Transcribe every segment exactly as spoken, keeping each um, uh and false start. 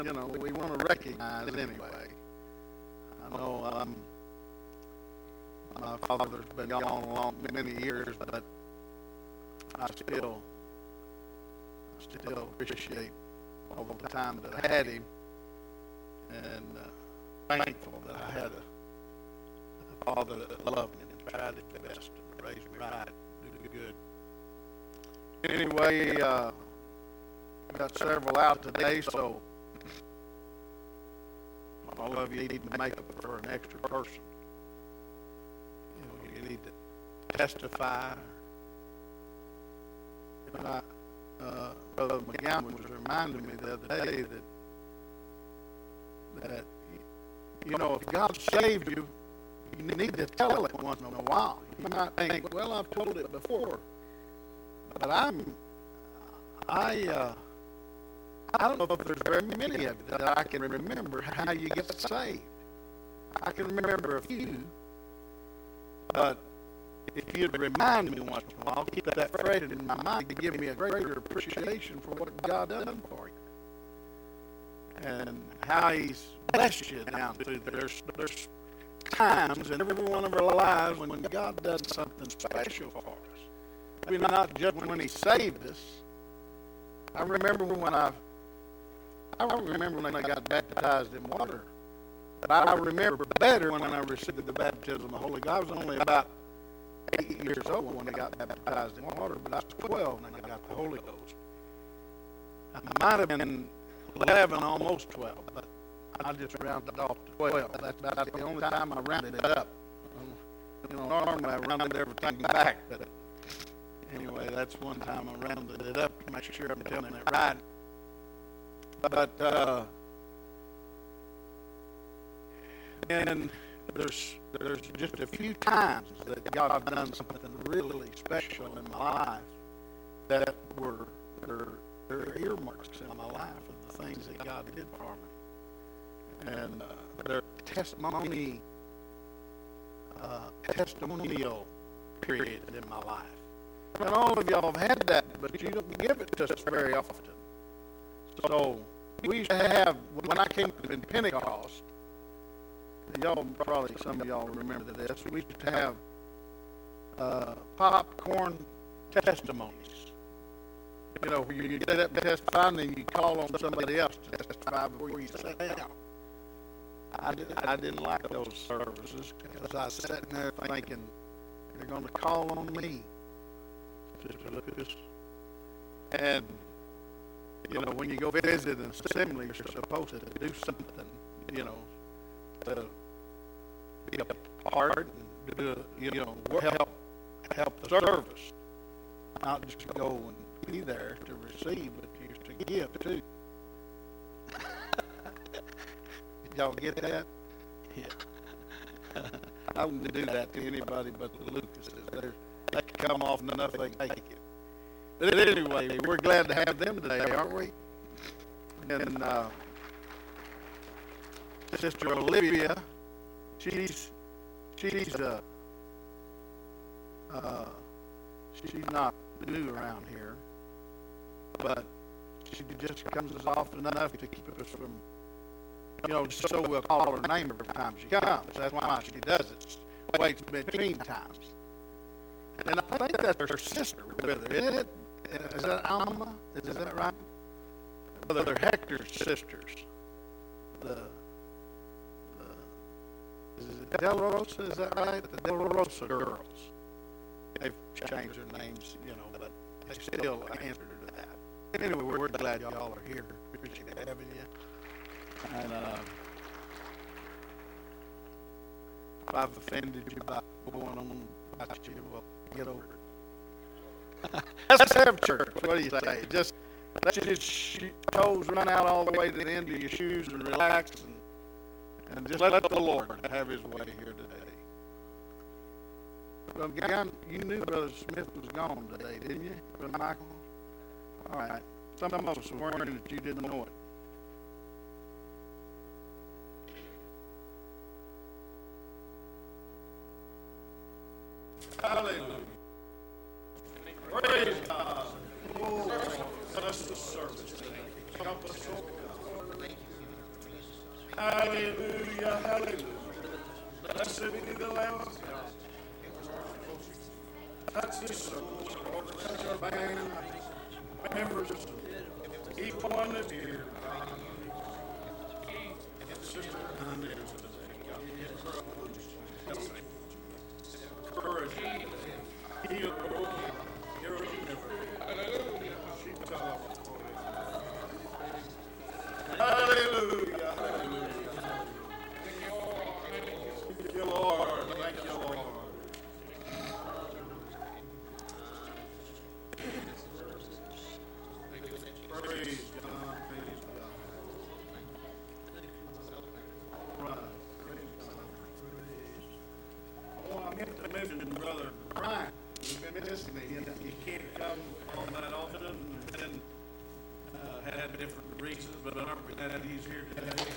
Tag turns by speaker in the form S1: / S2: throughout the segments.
S1: you know, we want to recognize anyway. I know um, my father's been gone a long many years, but I still, I still appreciate all the time that I had him, and uh, thankful that I had a, a father that loved me and tried his best to raise me right, do good. Anyway, uh, we got several out today, so all of you need to make up for an extra person. You know, you need to testify. You know, I, uh, Brother McGowan was reminding me the other day that that you know, if God saved you, you need to tell it once in a while. You might think, well, I've told it before, but I'm I. Uh, I don't know if there's very many of you that I can remember how you get saved. I can remember a few, but if you'd remind me once in a while, keep that fresh in my mind to give me a greater appreciation for what God done for you and how He's blessed you down through there. There's, there's times in every one of our lives when God does something special for us. I mean, not just when He saved us. I remember when I I remember when I got baptized in water. But I remember better when I received the baptism of the Holy Ghost. I was only about eight years old when I got baptized in water, but I was twelve when I got the Holy Ghost. I might have been eleven, almost twelve, but I just rounded off to twelve. That's about the only time I rounded it up. You know, normally I rounded everything back, but anyway, that's one time I rounded it up to make sure I'm telling it right. But uh, and there's there's just a few times that God has done something really special in my life that were there are earmarks in my life of the things that God did for me, and uh, they're testimony uh, testimonial period in my life. And all of y'all have had that, but you don't give it to us very often. So we used to have, when I came to Pentecost, y'all probably, some of y'all remember this, we used to have uh, popcorn testimonies. You know, where you get up and testify, and then you call on somebody else to testify before you sit down. I, did, I didn't like those services because I was sitting there thinking, they're going to call on me to look at this. And you know, when you go visit an assembly, you're supposed to do something, you know, to be a part and do, you know, help help the service. Not just go and be there to receive, but you to give too. Y'all get that? Yeah. I wouldn't do that to anybody but the Lucases. They're, they can come off enough they can take it. But anyway, we're glad to have them today, aren't we? And uh, Sister Olivia, she's she's uh, uh, she's not new around here, but she just comes as often enough to keep us from, you know, so we'll call her name every time she comes. That's why she does it. Waits between times. And I think that's her sister with her, isn't it? Is that Alma? Is that right? Brother Hector's sisters. The, the is it Del Rosa? Is that right? The Del Rosa girls. They've changed their names, you know, but they still answer to that. Anyway, we're glad y'all are here. Appreciate having you. And uh, if I've offended you by going on about you, well, get over it. Let's have church. What do you say? Just let your toes run out all the way to the end of your shoes and relax, and, and just let the Lord have His way here today. Well, again, you knew Brother Smith was gone today, didn't you, Brother Michael? All right. Some of us were wondering that you didn't know it. Hallelujah. Praise God. Oh, bless the service today. Help us, oh God. Hallelujah, hallelujah. Blessed be the Lamb of God. Touch this soul, Lord. Touch our band, members, each one that's here. Sister Anna is today. Courage. Heal the broken. Give her a Hallelujah. Hallelujah. Hallelujah. Thank you, Lord. Thank you, Lord. Praise God. Praise God. Right. Praise God. Praise. Oh, I meant to mention Brother Brian. You've been missing me. You, you can't come on that often and uh, had different reasons, but I'm glad he's here today.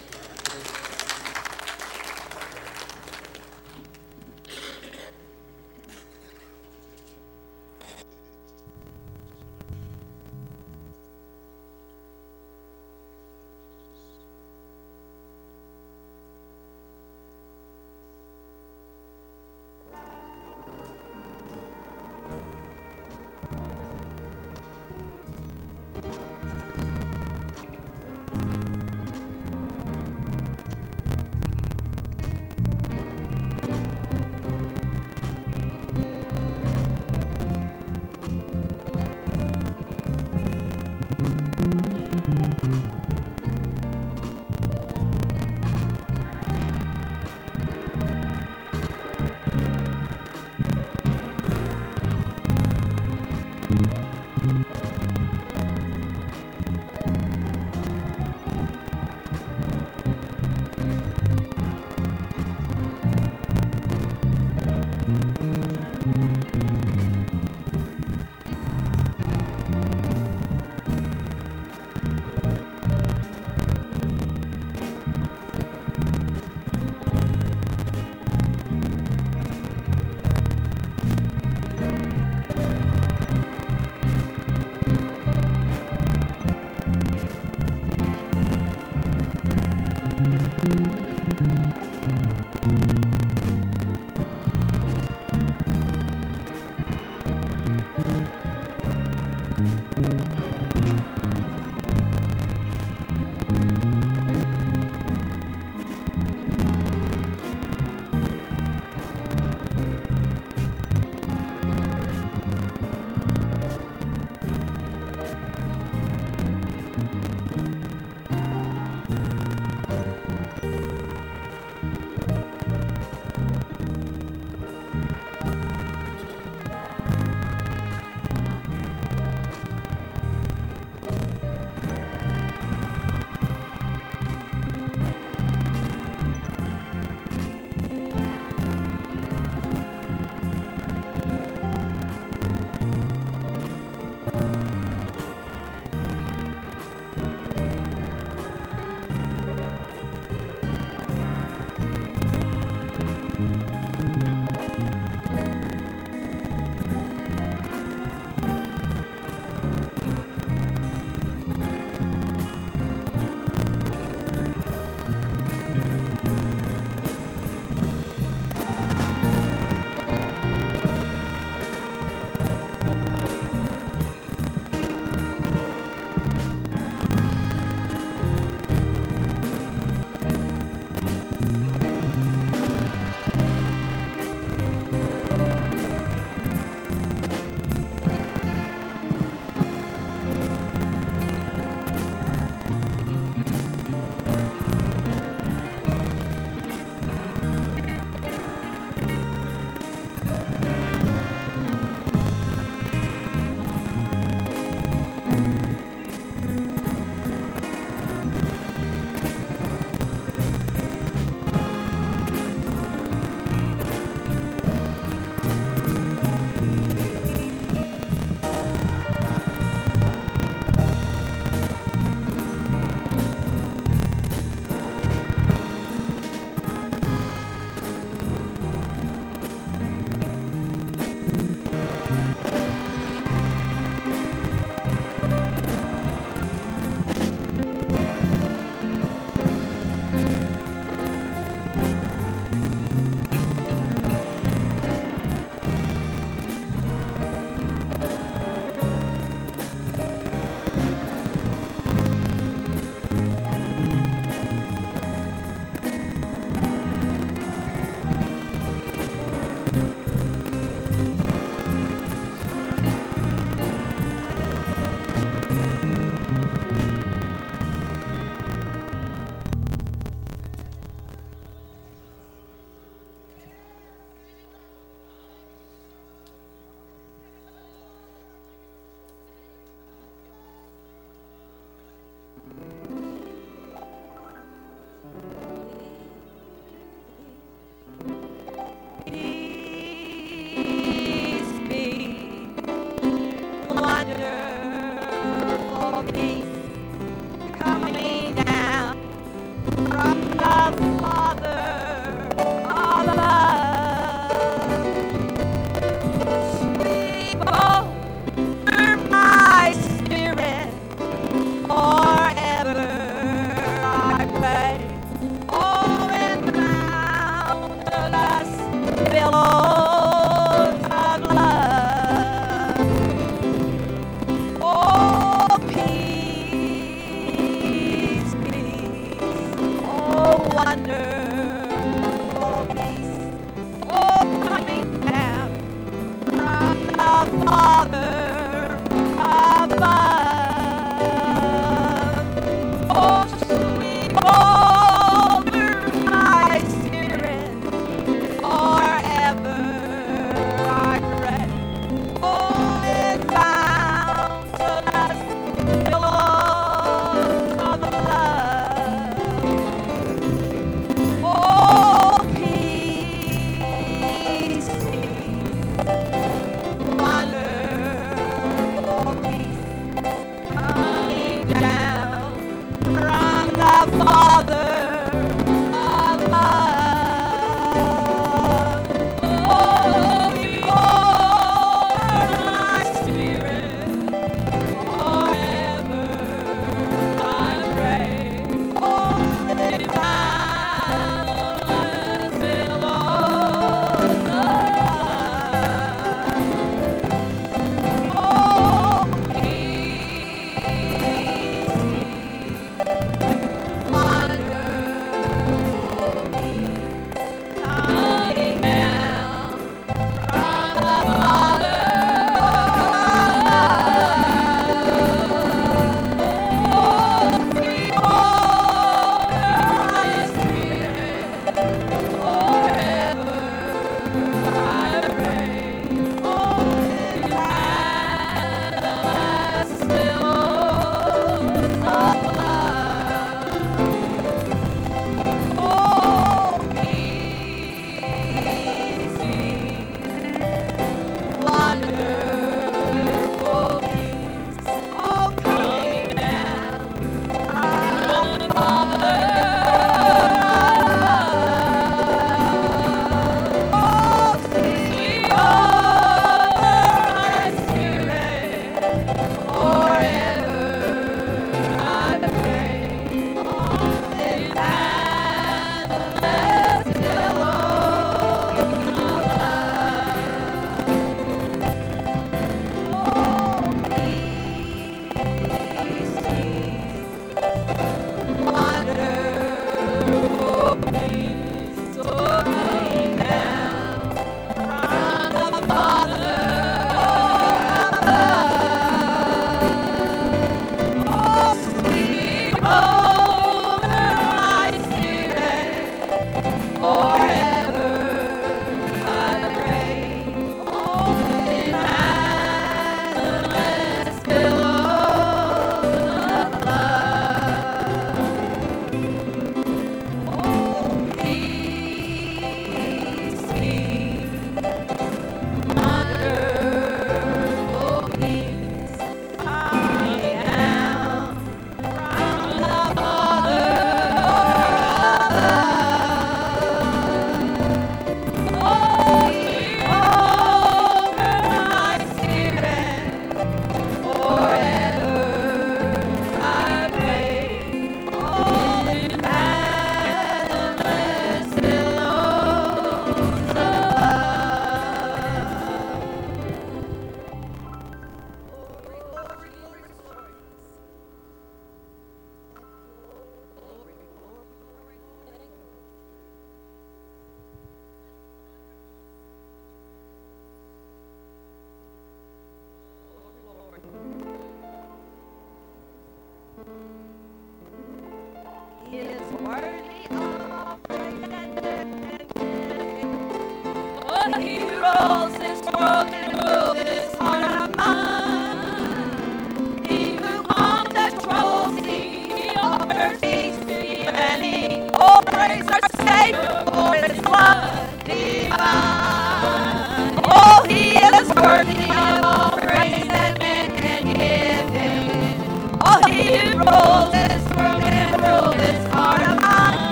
S2: Rules this world and rule this heart of mine.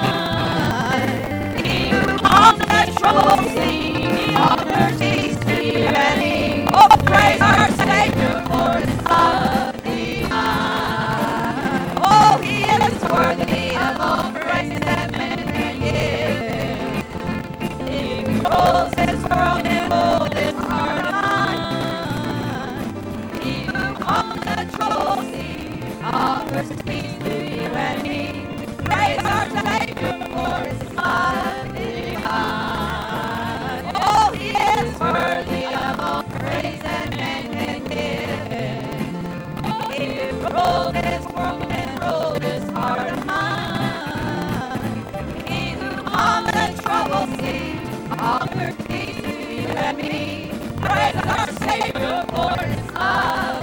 S2: offered peace to you and me. Praise our Savior for his love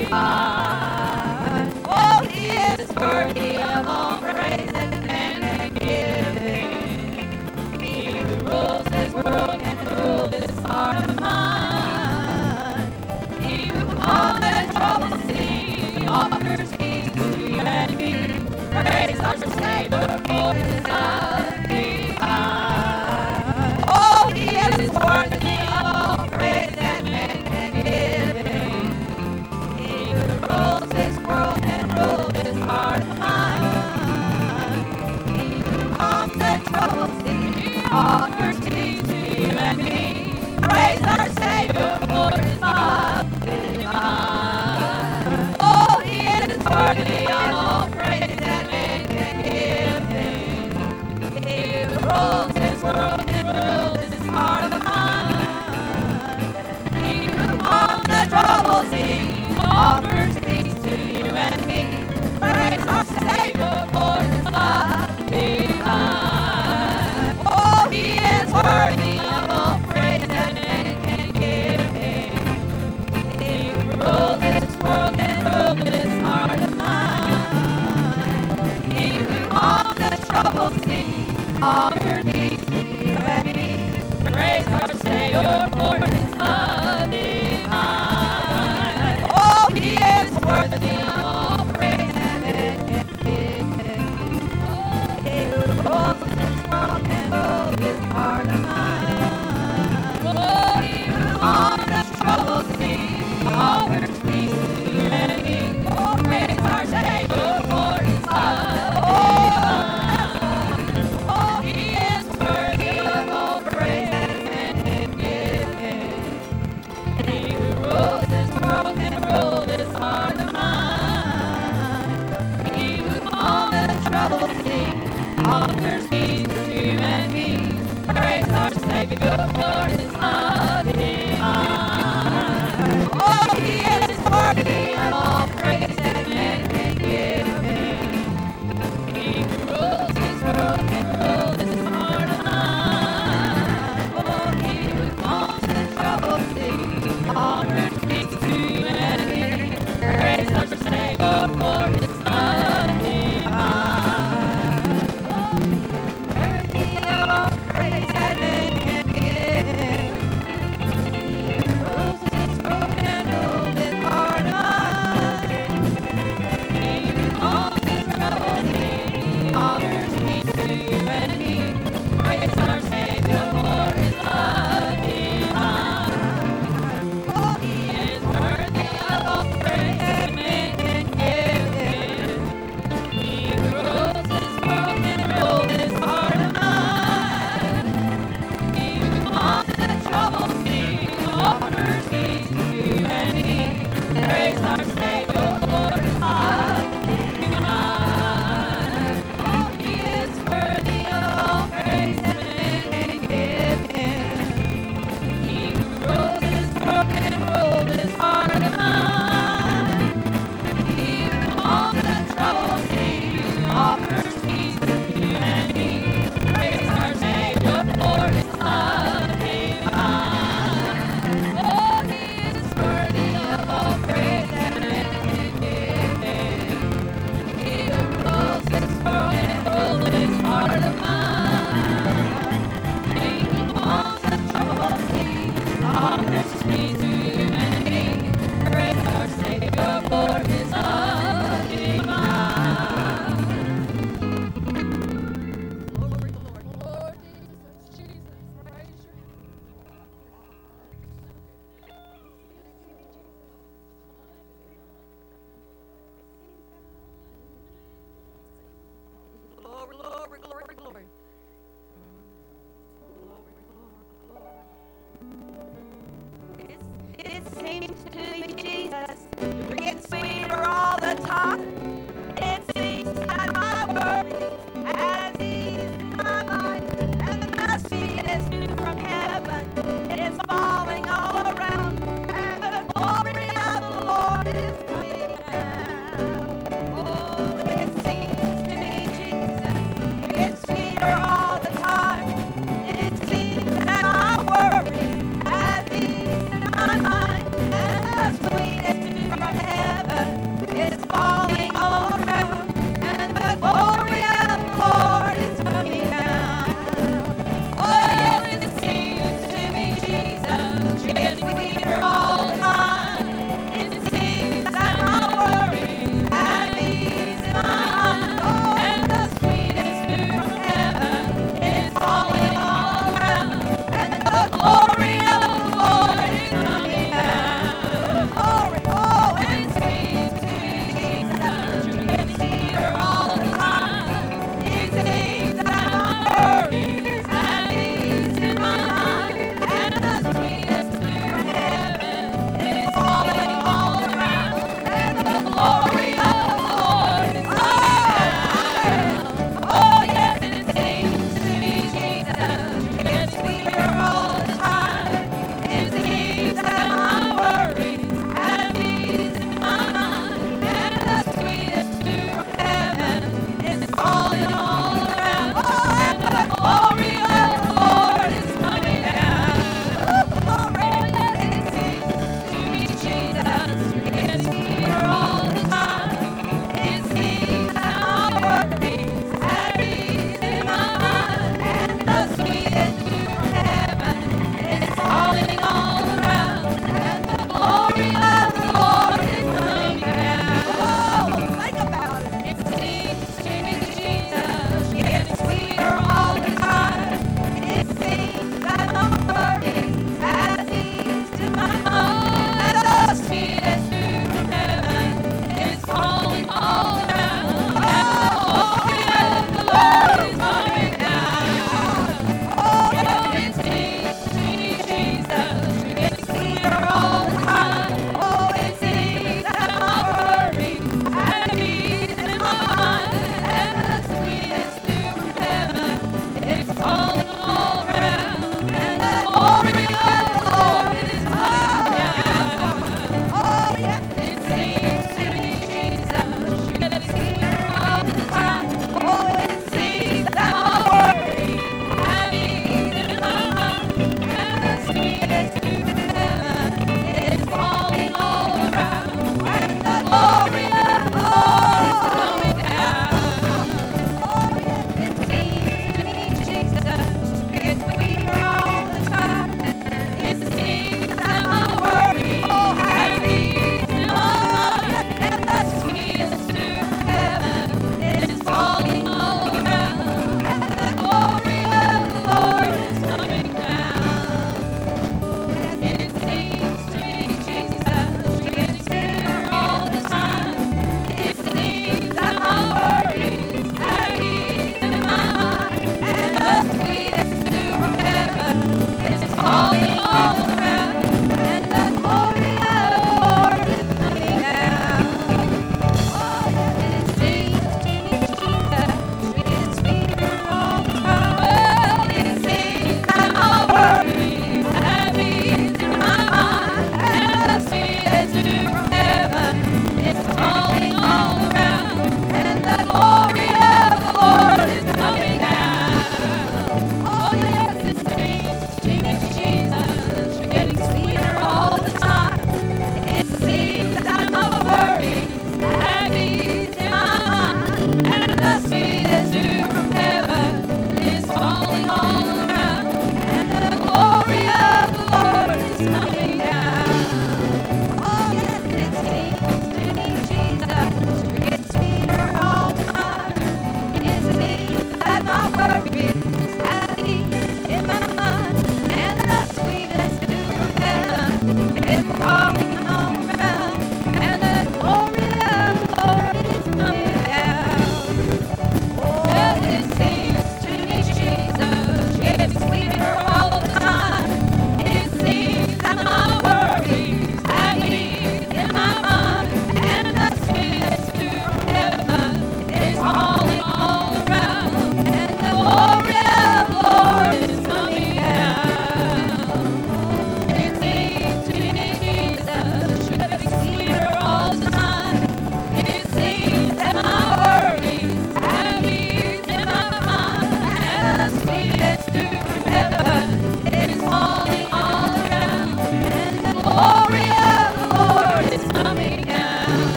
S2: divine. Oh, he is worthy of all praise and thanksgiving. He who rules this world can rule this heart of mine. He who calms the troubled sea offers peace to you and me. Praise our Savior for his love divine. Oh, he is worthy of all praise and thanksgiving. He who rules this world can rule this heart of mine. He who calms the troubled sea offers peace to you and me. Praise our Savior for his love divine. Oh, he is worthy of all praise and thanksgiving. He who rules this world and rules this heart of mine. He who calms the troubled sea offers peace to you and me. Praise our Savior for his love divine. Oh, he is worthy of all praise and thanksgiving. He who rules this world and rules this heart of mine. He who calms the troubled sea offers peace to you and me. Praise our Savior for his love divine. Oh, he is worthy of all praise and thanksgiving. He who rules this world and rules this heart of mine. Oh, he who calms the troubled sea offers peace to you and me. Oh, praise our Savior for his love divine. Oh, he is worthy of all praise and thanksgiving. He who rules this world can rule this heart of mine. He who calms the troubled sea offers peace to you and me. Praise our Savior for his love divine. Oh, he is worthy of all praise and thanksgiving. He who rules this world can rule this heart of mine. Oh, he who calms the troubled sea offers peace to you and me. Praise our Savior for his love divine. Worthy of all praise and thanksgiving. He who rules this world can rule this heart of mine. He who calms the troubled sea offers peace to you and me. Praise our Savior for his love divine. Oh, he is worthy of all praise and thanksgiving. He who rules this world can rule this heart of mine. He who calms the troubled sea offers peace to you and me. Praise our Savior for his love divine. Oh, he is worthy of all praise and thanksgiving. He who rules this world can rule this heart of mine. He who calms the troubled sea offers peace to you and me. Praise our Savior for his love divine. Oh, he is worthy of all praise and thanksgiving. He who rules this world and rules this heart of mine. He who calms the troubled sea offers peace to you and me. Praise our Savior for his love divine. Glory, Lord, Lord Jesus, Jesus, praise your glory, glory, glory, glory. It seems to me, Jesus, you're getting sweeter all the time. It seems that my worries has eased my mind, and the mercy is new from heaven. It is falling all around, and the glory of the Lord is coming down. Oh, it seems to me, Jesus, you're getting sweeter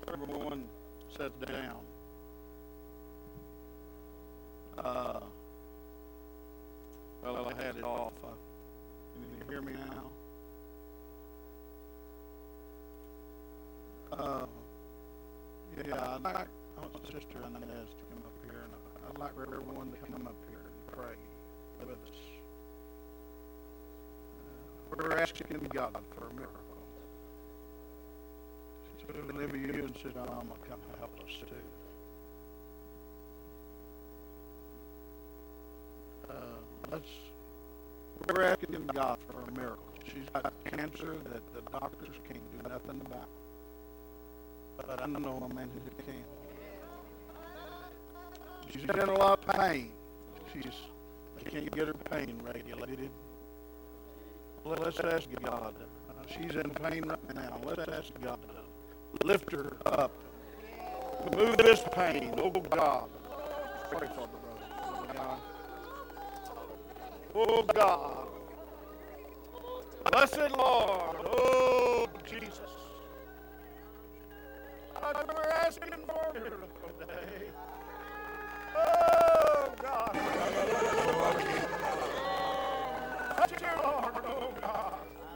S1: everyone sat down, uh, well, I had it off. Uh, can you hear me now? Uh, yeah, I'd like I want Sister Inez to come up here, and I'd like for everyone to come up here and pray with us. Uh, we're asking God for a miracle. So Olivia, you and Sister Alma come help us too. Uh, let's. We're asking God for a miracle. She's got cancer that the doctors can't do nothing about. But I know a man who can. She's in a lot of pain. She's, they can't get her pain regulated. Well, let's ask God. Uh, she's in pain right now. Let's ask God to lift her up. Move this pain. Oh, God. Pray for the brother. God. Oh, God. Blessed Lord. Oh, Jesus. We're asking for a miracle today. Oh, God. Touch your Lord, oh, God.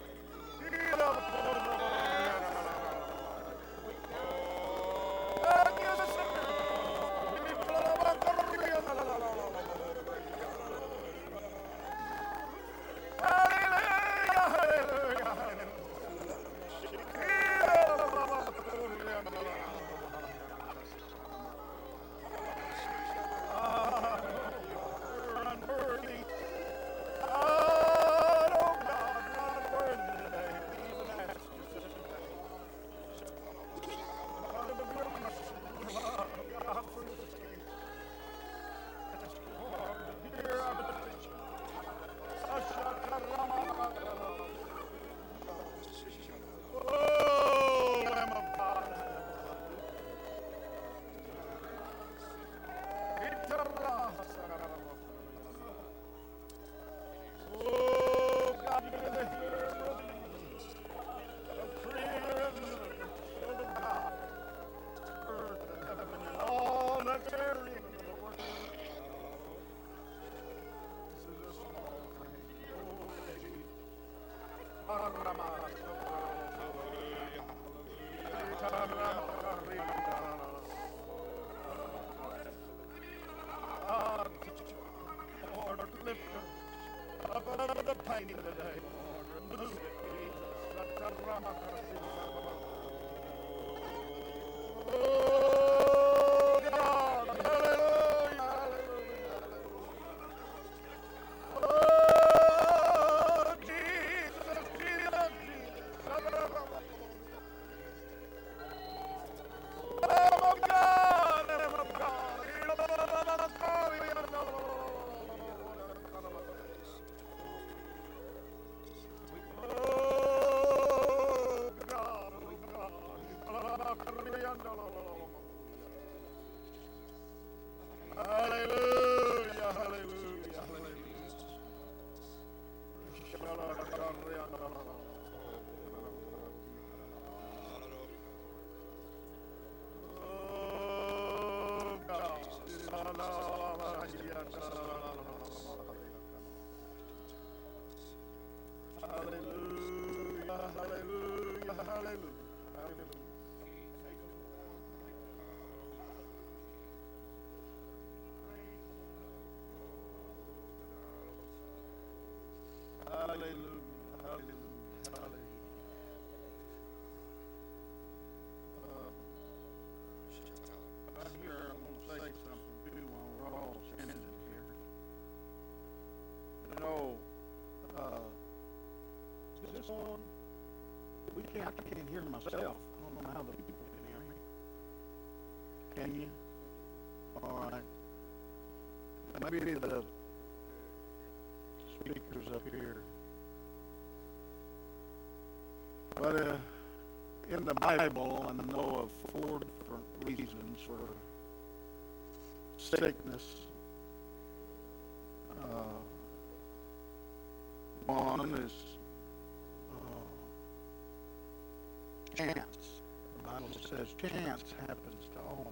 S1: Hallelujah, hallelujah, hallelujah. Uh, right here, I'm going to say something too while we're all standing here. You know, uh, is this on? We can't, I can't hear myself. I don't know how the people can hear me. Can you? All right. Maybe the speakers up here. But uh, in the Bible, I know of four different reasons for sickness. Uh, one is uh, chance. The Bible says chance happens to all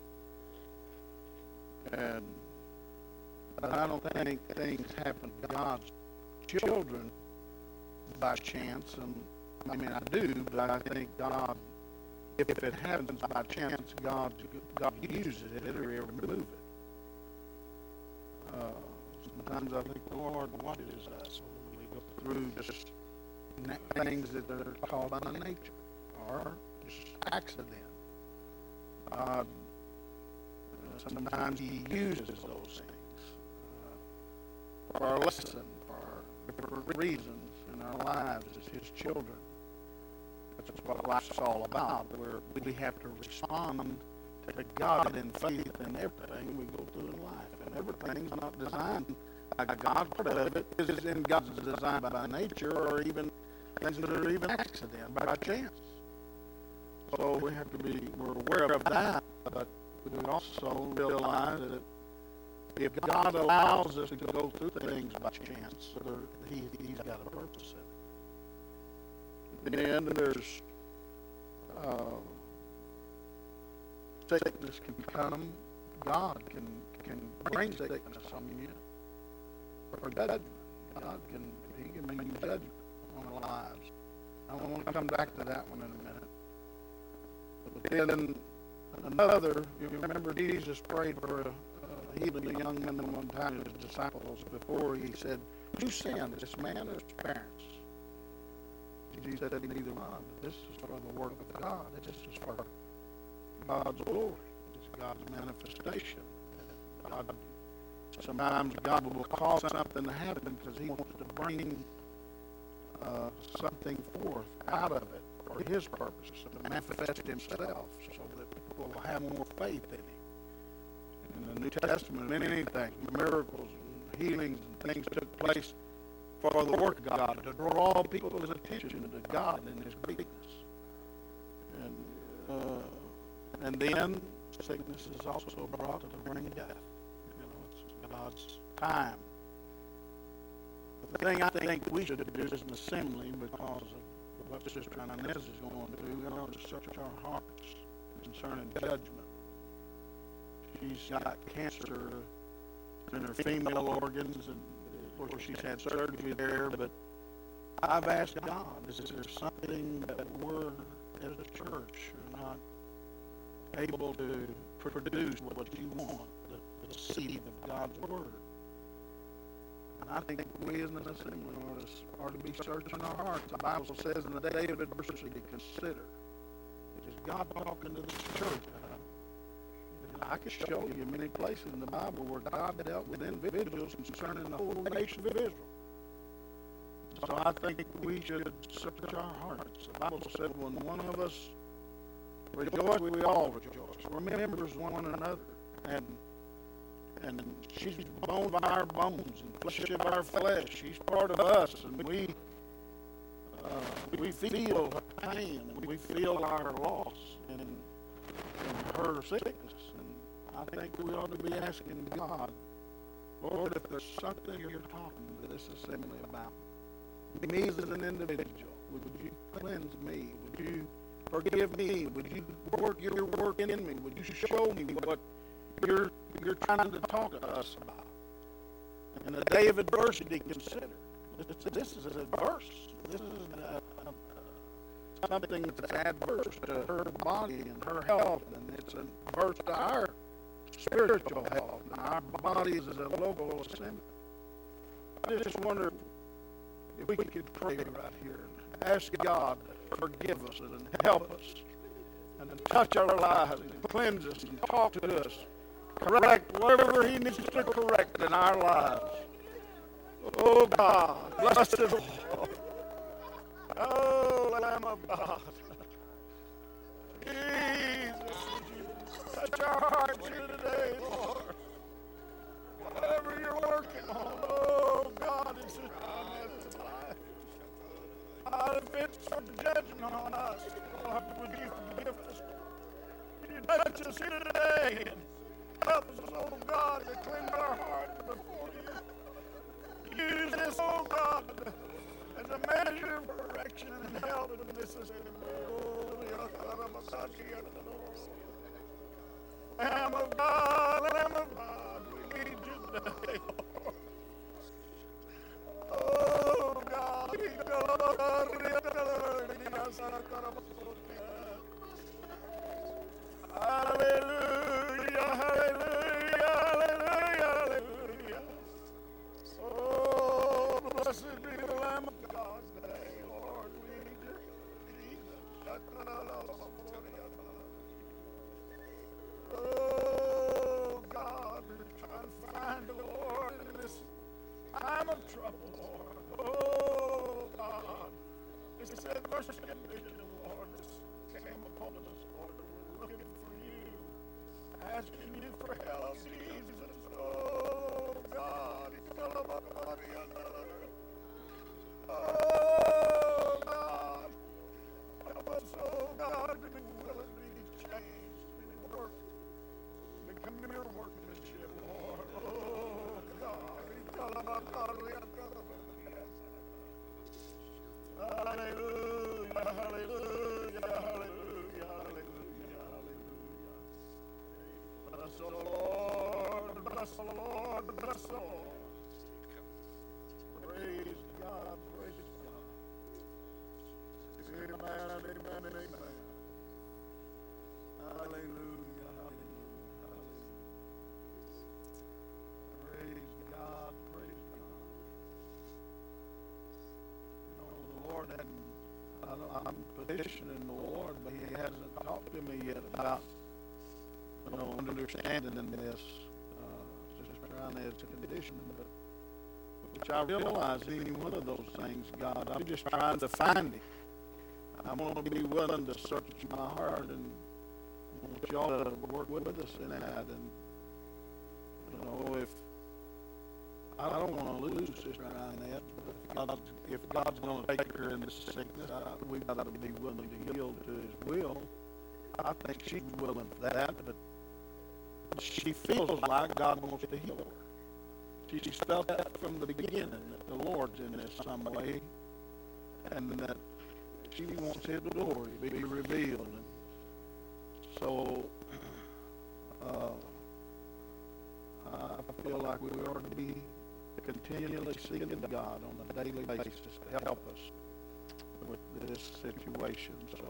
S1: men. And but I don't think things happen to God's children by chance. And I mean, I do, but I think God, if it happens by chance, God, God uses it or ever move it. Uh, sometimes I think the Lord watches us when we go through just things that are called by nature or just accident. God, uh, sometimes He uses those things uh, for our lesson, for different reasons in our lives as His children. That's what life's all about, where we have to respond to God in faith in everything we go through in life. And everything's not designed by God. Part of it is in God's design by nature, or even things that are even accident, by chance. So we have to be, we're aware of that, but we also realize that if God allows us to go through things by chance, he, He's got a purpose in it. And then there's uh, sickness can come. God can can bring sickness on you for judgment. God can He can bring judgment on our lives. I want to come back to that one in a minute. But then another, you remember Jesus prayed for a, a healing young man one time, his disciples, before He said, "Who sinned, this man or his parents?" Jesus said, "Neither one. This is for the work of God. This is for God's glory. It's God's manifestation." God, sometimes God will cause something to happen because He wants to bring uh, something forth out of it for His purpose, to manifest Himself, so that people will have more faith in Him. In the New Testament, many things, miracles and healings and things took place for the work of God, to draw people's attention to God and His greatness. And uh, and then sickness is also brought to bring death. You know, it's God's time. The thing I think we should do as an assembly, because of what Sister Inez is going through, we ought to search our hearts concerning judgment. She's got cancer in her female organs, and of course she's had surgery there, but I've asked God, is there something that we're, as a church, are not able to produce what you want, the, the seed of God's Word? And I think we as an assembly are to, are to be searching our hearts. The Bible says in the day of adversity, consider. It is God talking to this church. I can show you many places in the Bible where God dealt with individuals concerning the whole nation of Israel. So I think we should search our hearts. The Bible said when one of us rejoice, we all rejoice. We're members one another. And and she's bone of our bones and flesh of our flesh. She's part of us, and we uh, we feel her pain, and we feel our loss in, in her sickness. I think we ought to be asking God, Lord, if there's something you're talking to this assembly about, me as an individual, would you cleanse me? Would you forgive me? Would you work your work in me? Would you show me what you're, you're trying to talk to us about? In the day of adversity, consider. This is adverse. This is a, a, a, something that's adverse to her body and her health, and it's adverse to our spiritual health, and our bodies as a local assembly. I just wonder if we could pray right here and ask God to forgive us and help us and touch our lives and cleanse us and talk to us, correct whatever He needs to correct in our lives. Oh God, blessed Lord. Oh Lamb of God. Jesus. Touch our hearts here today, Lord. Whatever you're working on, oh God, it's just honest life. God, if it's some judgment on us, Lord, would you forgive us? Would you touch us here today and help us, oh God, to cleanse our hearts before you? Use this, oh God, as a measure of correction and help in this assembly. Oh, Hallelujah, hallelujah, hallelujah, hallelujah. Oh, blessed be the Lamb of God today, Lord. We need you. Oh, God, we're trying to find the Lord in this time of trouble, Lord. Oh, God. It said, verse conviction, Lord, this came upon us, Lord. We're looking for you, asking you for help, Jesus. Oh, God. Oh, God. Help us, oh, God, to be willing to be changed, to work, become your workmanship, Lord. Oh, God. Hallelujah, hallelujah, hallelujah, hallelujah, hallelujah. Bless the Lord, bless the Lord, bless the Lord. Praise God, praise God. Amen, amen, amen. Hallelujah, hallelujah, hallelujah. Praise God, praise God. You know, the Lord hadn't, I- I'm petitioning the Lord, but He hasn't talked to me yet about, you know, understanding in this, uh, just trying as a condition, but which I realize any one of those things, God, I'm just trying to find Him. I'm going to be willing to search my heart, and I want y'all to work with us in that. And, you know, if I don't want to lose Sister Inez, but if, God, if God's going to take her in this sickness, I, we've got to be willing to yield to His will. I think she's willing for that, but she feels like God wants to heal her. She's felt that from the beginning, that the Lord's in this some way, and that she wants His glory to be revealed. And so, uh, I feel like we ought to be continually seeking God on a daily basis to help us with this situation. So,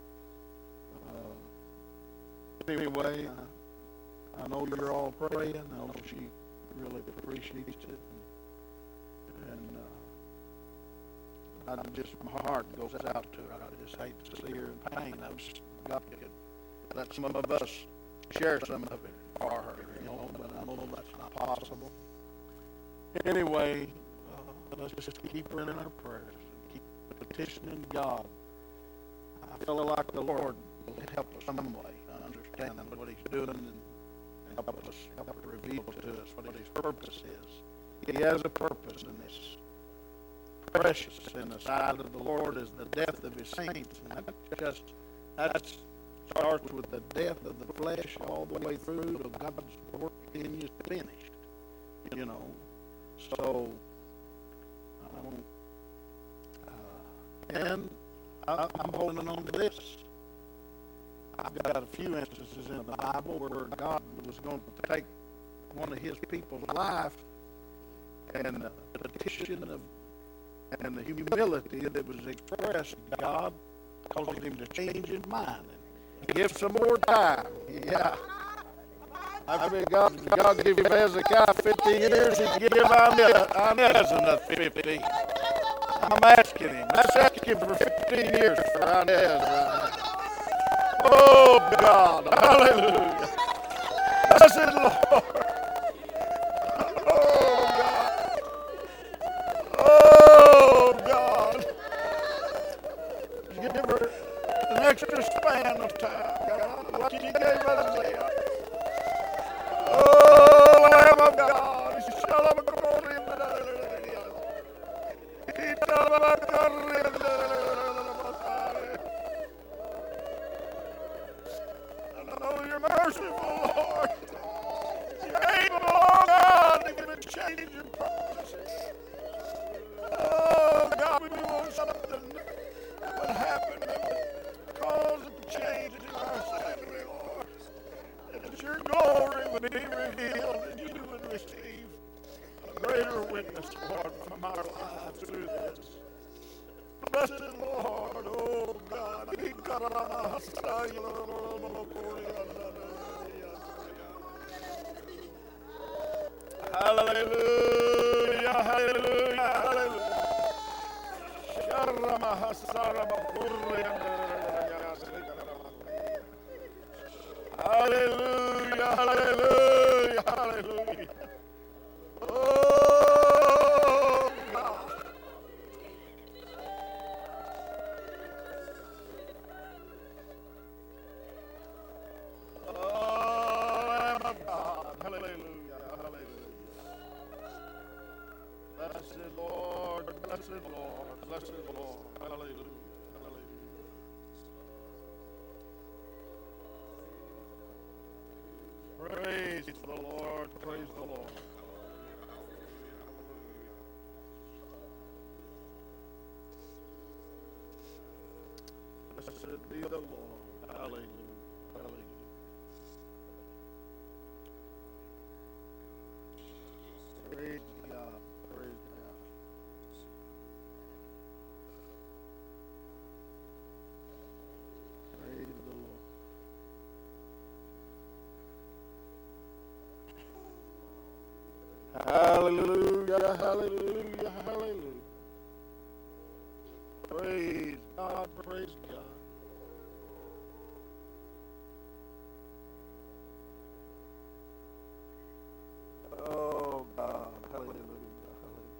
S1: uh, anyway, I, I know you're all praying. I know she really appreciates it. And, and uh, I just, my heart goes out to her. I just hate to see her in pain. I was, God could let some of us share some of it for her, you know, but I know that's not possible. Anyway, uh, let's just keep her in our prayers and keep petitioning God. I feel like the Lord will help us some way to understand what He's doing and help us, help to reveal to us what His purpose is. He has a purpose in this. Precious in the sight of the Lord is the death of His saints. And that just, that starts with the death of the flesh all the way through to God's work in you finished. You know, so, um, uh, and I, I'm holding on to this. I've got a few instances in the Bible where God was going to take one of His people's life, and the petition of and the humility that was expressed, God caused Him to change His mind and give some more time. Yeah. I mean, God, God gave Hezekiah fifteen years, He give Inez another fifteen. I'm asking Him. Let's ask Him for fifteen years for Inez right now. Oh, God. Hallelujah. Blessed Lord. Oh, God. Oh, God. Give her an extra span of time, God. What you gave us there. Oh, Lamb of God. Shall I glory in oh, you're merciful, Lord. You're able, oh God, to give a change in purposes. Oh God, we want something that would happen that would cause a change in our family, Lord. That your glory would be revealed and you would receive a greater witness, Lord, from our lives through this. Blessed Lord, oh God, be Hallelujah, hallelujah, hallelujah. Hallelujah, hallelujah, hallelujah. Oh, God. Oh, Lamb of God. Hallelujah, hallelujah. Blessed Lord, blessed Lord, blessed Lord. Hallelujah, hallelujah. Praise the Lord, praise the Lord. Blessed be the Lord. Hallelujah, hallelujah. Praise God, praise God. Praise the Lord. Hallelujah, hallelujah, hallelujah. Praise God, praise God. Oh God, hallelujah, hallelujah.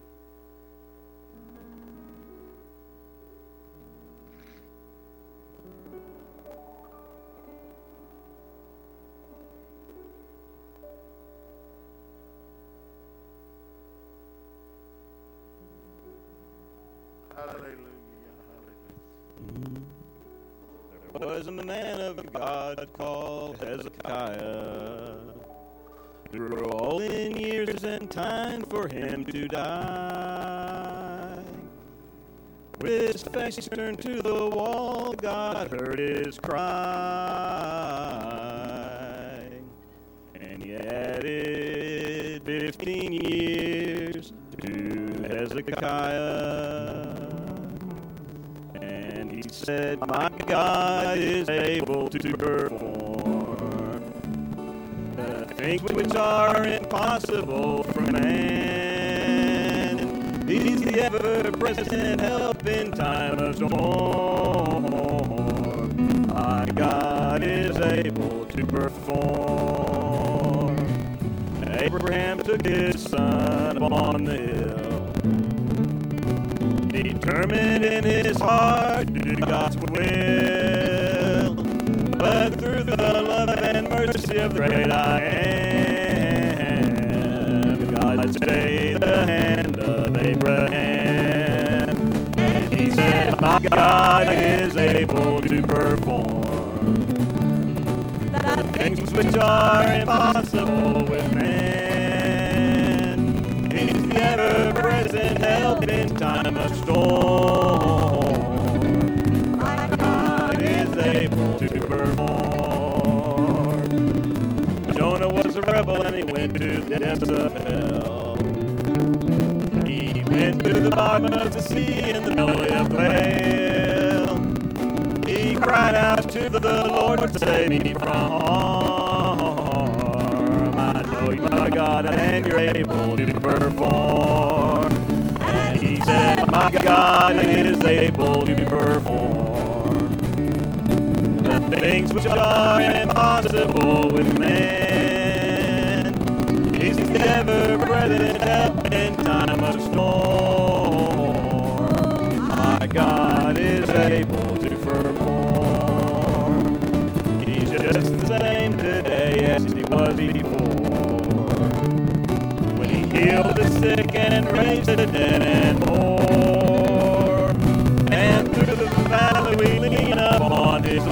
S1: Hallelujah, hallelujah.
S3: There was a man of God called Hezekiah, who grew old in years and time for him to die. With his face turned to the wall, God heard his cry, and he added fifteen years to Hezekiah. And he said, my God is able to perform the things which are impossible for man. He's the ever-present help in time of storm. My God is able to perform. Abraham took his son upon the hill, determined in his heart to do God's will. But through the love and mercy of the great I am, God stayed the hand of Abraham. And he said, my God is able to perform the things which are impossible with man. He's the ever-present help in time of storm. My God is able to perform. Jonah was a rebel and he went to the depths of hell. He went to the bottom of the sea in the belly of the whale. He cried out to the Lord to save me from harm. I know you are God and you're able to perform. And he said, my God is able to perform the things which are impossible with man. He's the ever-present help in time of storm. My God is able to perform. He's just the same today as he was before. When he healed the sick and raised the dead and more. And through the valley we lean upon his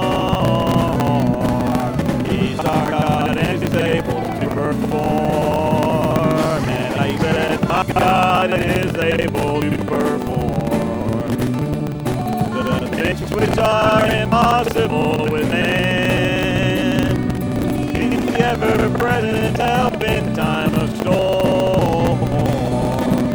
S3: arm. He's our God and he's able to perform. And I said, my God is able to perform the things which are impossible with man. He's the ever-present help in time of storm.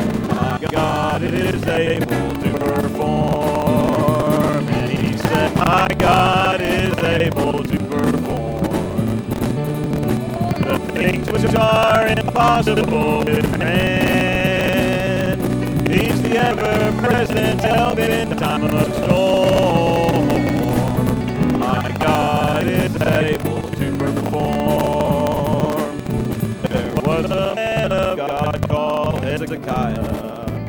S3: My God is able to perform. And he said, my my God is able to perform the things which are impossible with man. He's the ever-present help in the time of storm. My God is able to perform. There was a man of God called Hezekiah.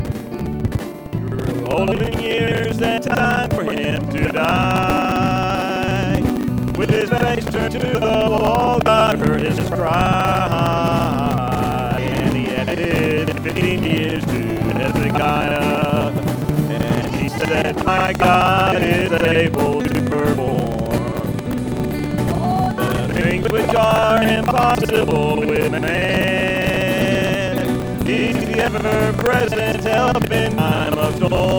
S3: Holding years and time for him to die. With his face turned to the wall, God heard his cry. And he added fifteen years to Hezekiah. And he said, my God is able to perform the things which are impossible with man. He's the ever-present help in time of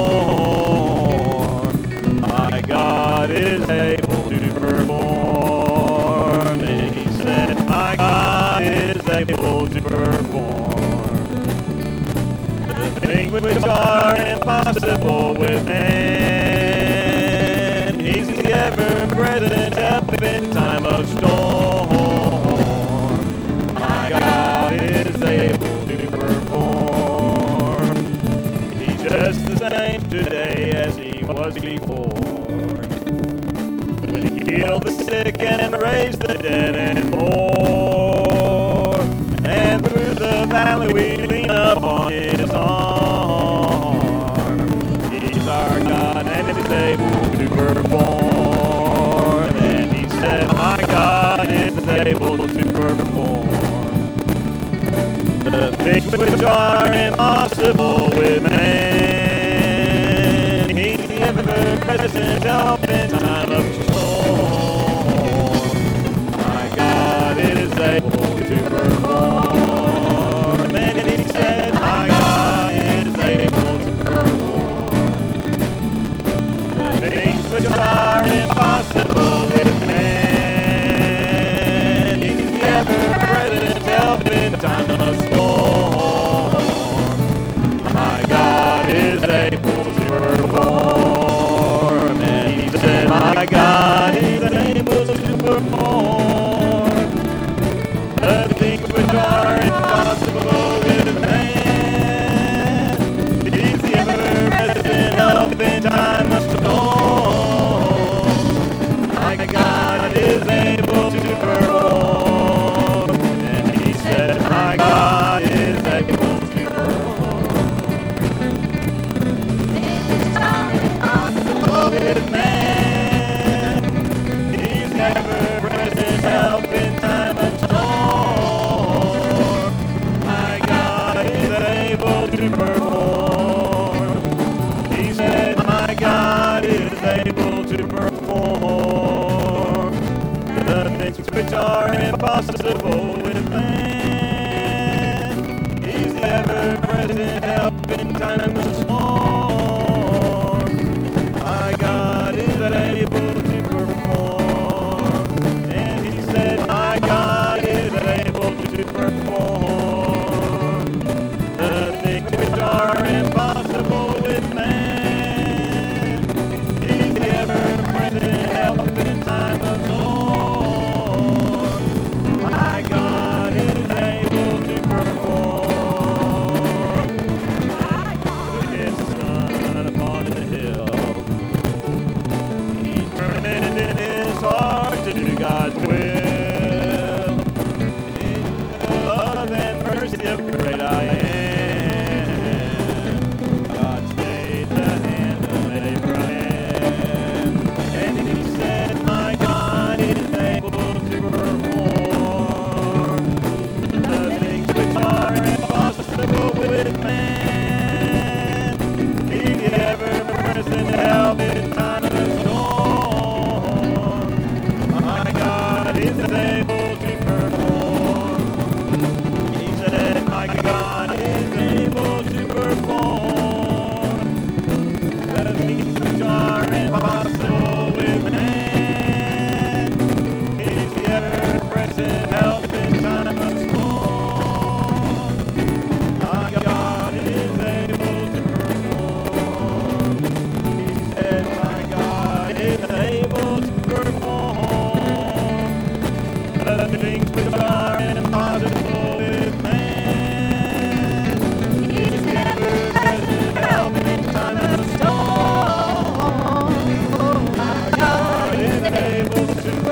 S3: storm. My God is able to perform. And he said, my God is able to perform the things which are impossible with man. He's the ever-present help in time of storm. My God is able perform. He's just the same today as he was before. When he healed the sick and raised the dead and poor. And through the valley we lean upon his arm. He's our God and he's able to perform. And he said, my God is able to perform the things which are impossible with man. He's the ever-present help in time of storm. My God is able to perform. And he said, my God is able to perform the things which are impossible with man. He's the ever-present help in time of storm. Perform. And he said, my God is able to perform the things which are impossible with man. He's the ever-present help in time of storm. My God is able to perform. And he said, my God is able to perform with man. He's ever-present help in time of storm. My God is able to perform. He said, my God is able to perform the things which are impossible with man. He's the ever-present help in time of storm. My God is able to perform. And he said, my God is able to perform the things which are impossible with man. He's the ever-present help in time of storm. My God is able to perform with his Son.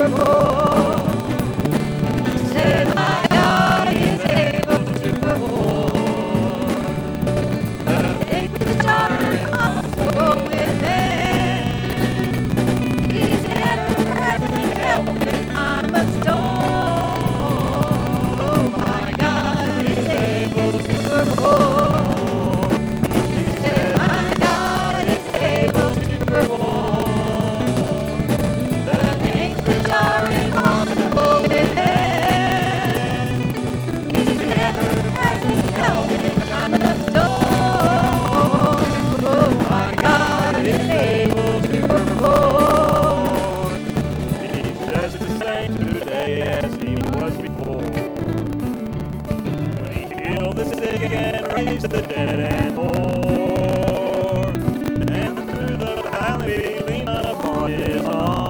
S2: perform. Say my God is able to perform the things which are impossible with man. He's ever present help in time of storm. Oh, my God is able to perform. Say my God is able to perform the things which are impossible with man. He's ever present help in time of storm. Oh, my God is able to perform.
S3: He's just the same today as he was before. When he healed the sick and raised the dead and more. And through the valley lean upon his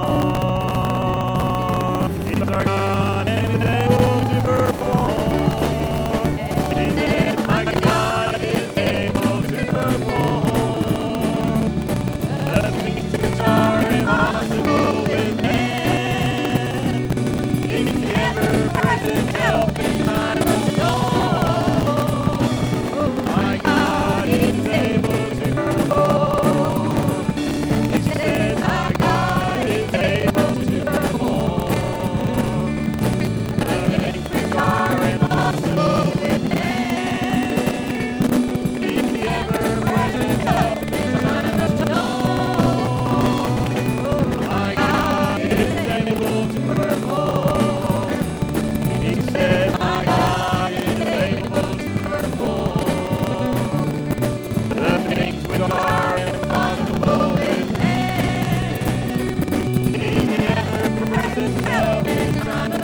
S3: arm. He's our God and he's able to perform. He said, my God is able to perform the things which are impossible with man. He's ever-present help in time of storm. My God is able to perform. He said, my God is able to perform the things which are impossible with man. He's ever-present help in time of storm. My God is able to perform. He said, my God is able to perform the things which are impossible with man. He's ever-present help in time of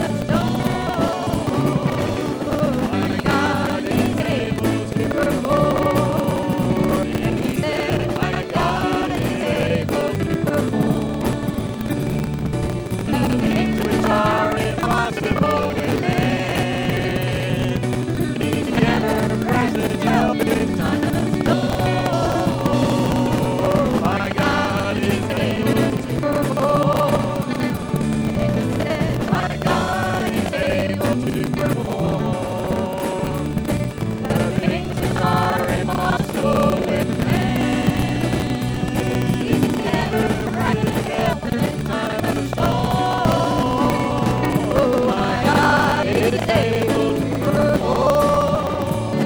S3: storm. My God is able to perform. And he said, my God is able to perform the things which are impossible with man. He's ever-present help in time of storm. My God is able to perform. And he said, my God is able to perform the things which are impossible with man. He's ever-present help in time of storm. My God is able to perform.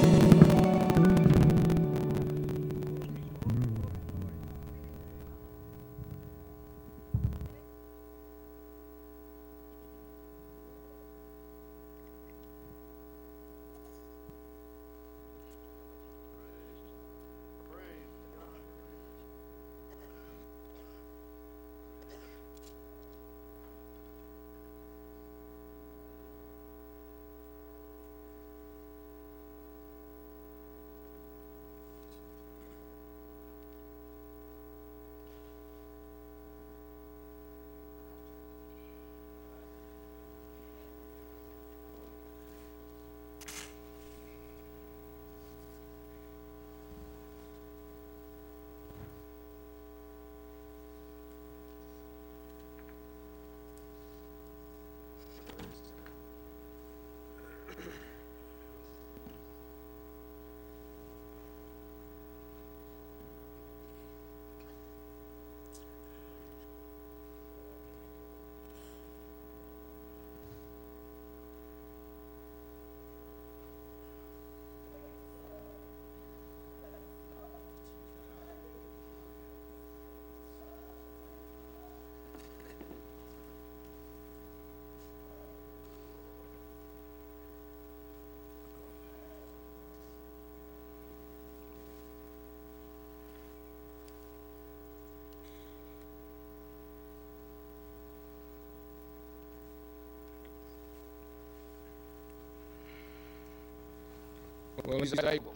S4: Well, he's able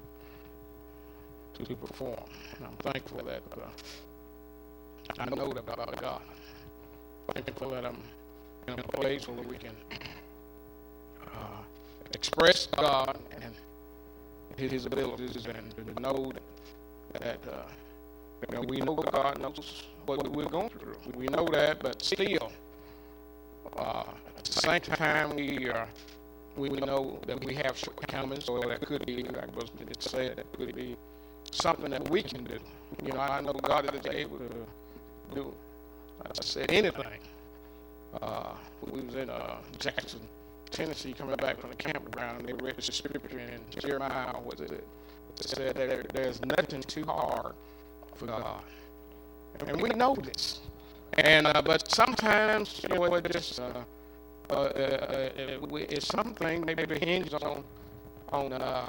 S4: to perform. And I'm thankful that uh, I know that about God. Thankful that I'm in a place where we can uh, express God and His abilities, and to know that uh, you know, we know God knows what we're going through. We know that, but still, uh, at the same time, we are we know that we have shortcomings, or that could be, like was said, that could be something that we can do. You know, I know God is able to do, as I said, anything. Uh, we was in uh, Jackson, Tennessee, coming back from the campground, and they read the scripture in Jeremiah, was it? It said that there, there's nothing too hard for God. And we know this. And uh, but sometimes, you know, it just uh, uh, uh, uh, it's something maybe hinges on on uh,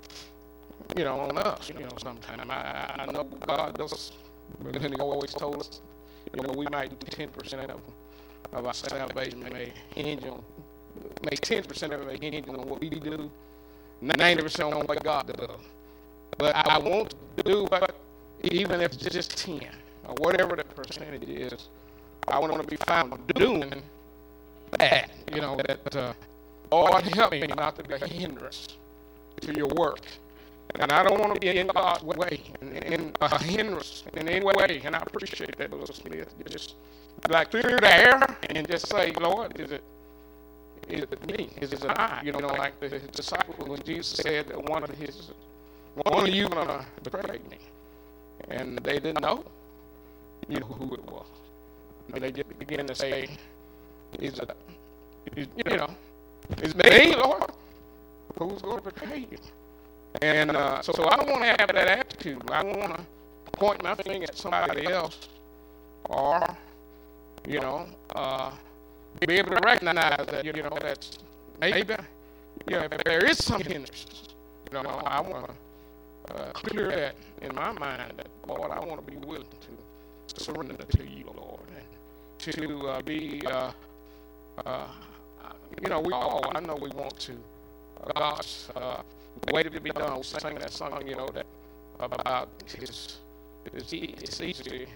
S4: you know, on us. You know, sometimes I, I know God does, but then He always told us, you know, we might do ten percent of of our salvation may hinge on, make ten percent of it hinge on what we do, ninety percent on what God does. But I want to do what, even if it's just ten, or whatever the percentage is, I want to be found doing that. You know, that, uh, Lord, help me not to be a hindrance to your work. And I don't want to be in God's way, in, in a hindrance in any way. And I appreciate that, Brother Smith. You just like through the air and just say, Lord, is it, is it me? Is it I? You know, like the disciples when Jesus said that one of his, one of you gonna betray me, and they didn't know, you know, who it was. And they just began to say, is it, is, you know, it's me, Lord, who's going to betray you? And uh, so, so I don't want to have that attitude. I don't want to point my finger at somebody else, or, you know, uh, be able to recognize that, you know, that's maybe, you know, if there is some hindrances, you know, I want to uh, clear that in my mind that, Lord, I want to be willing to surrender to you, Lord, and to uh, be, uh, uh, you know, we all, I know we want to, uh, God's uh, way to be done. We sang that song, you know, that about his, his it's easy,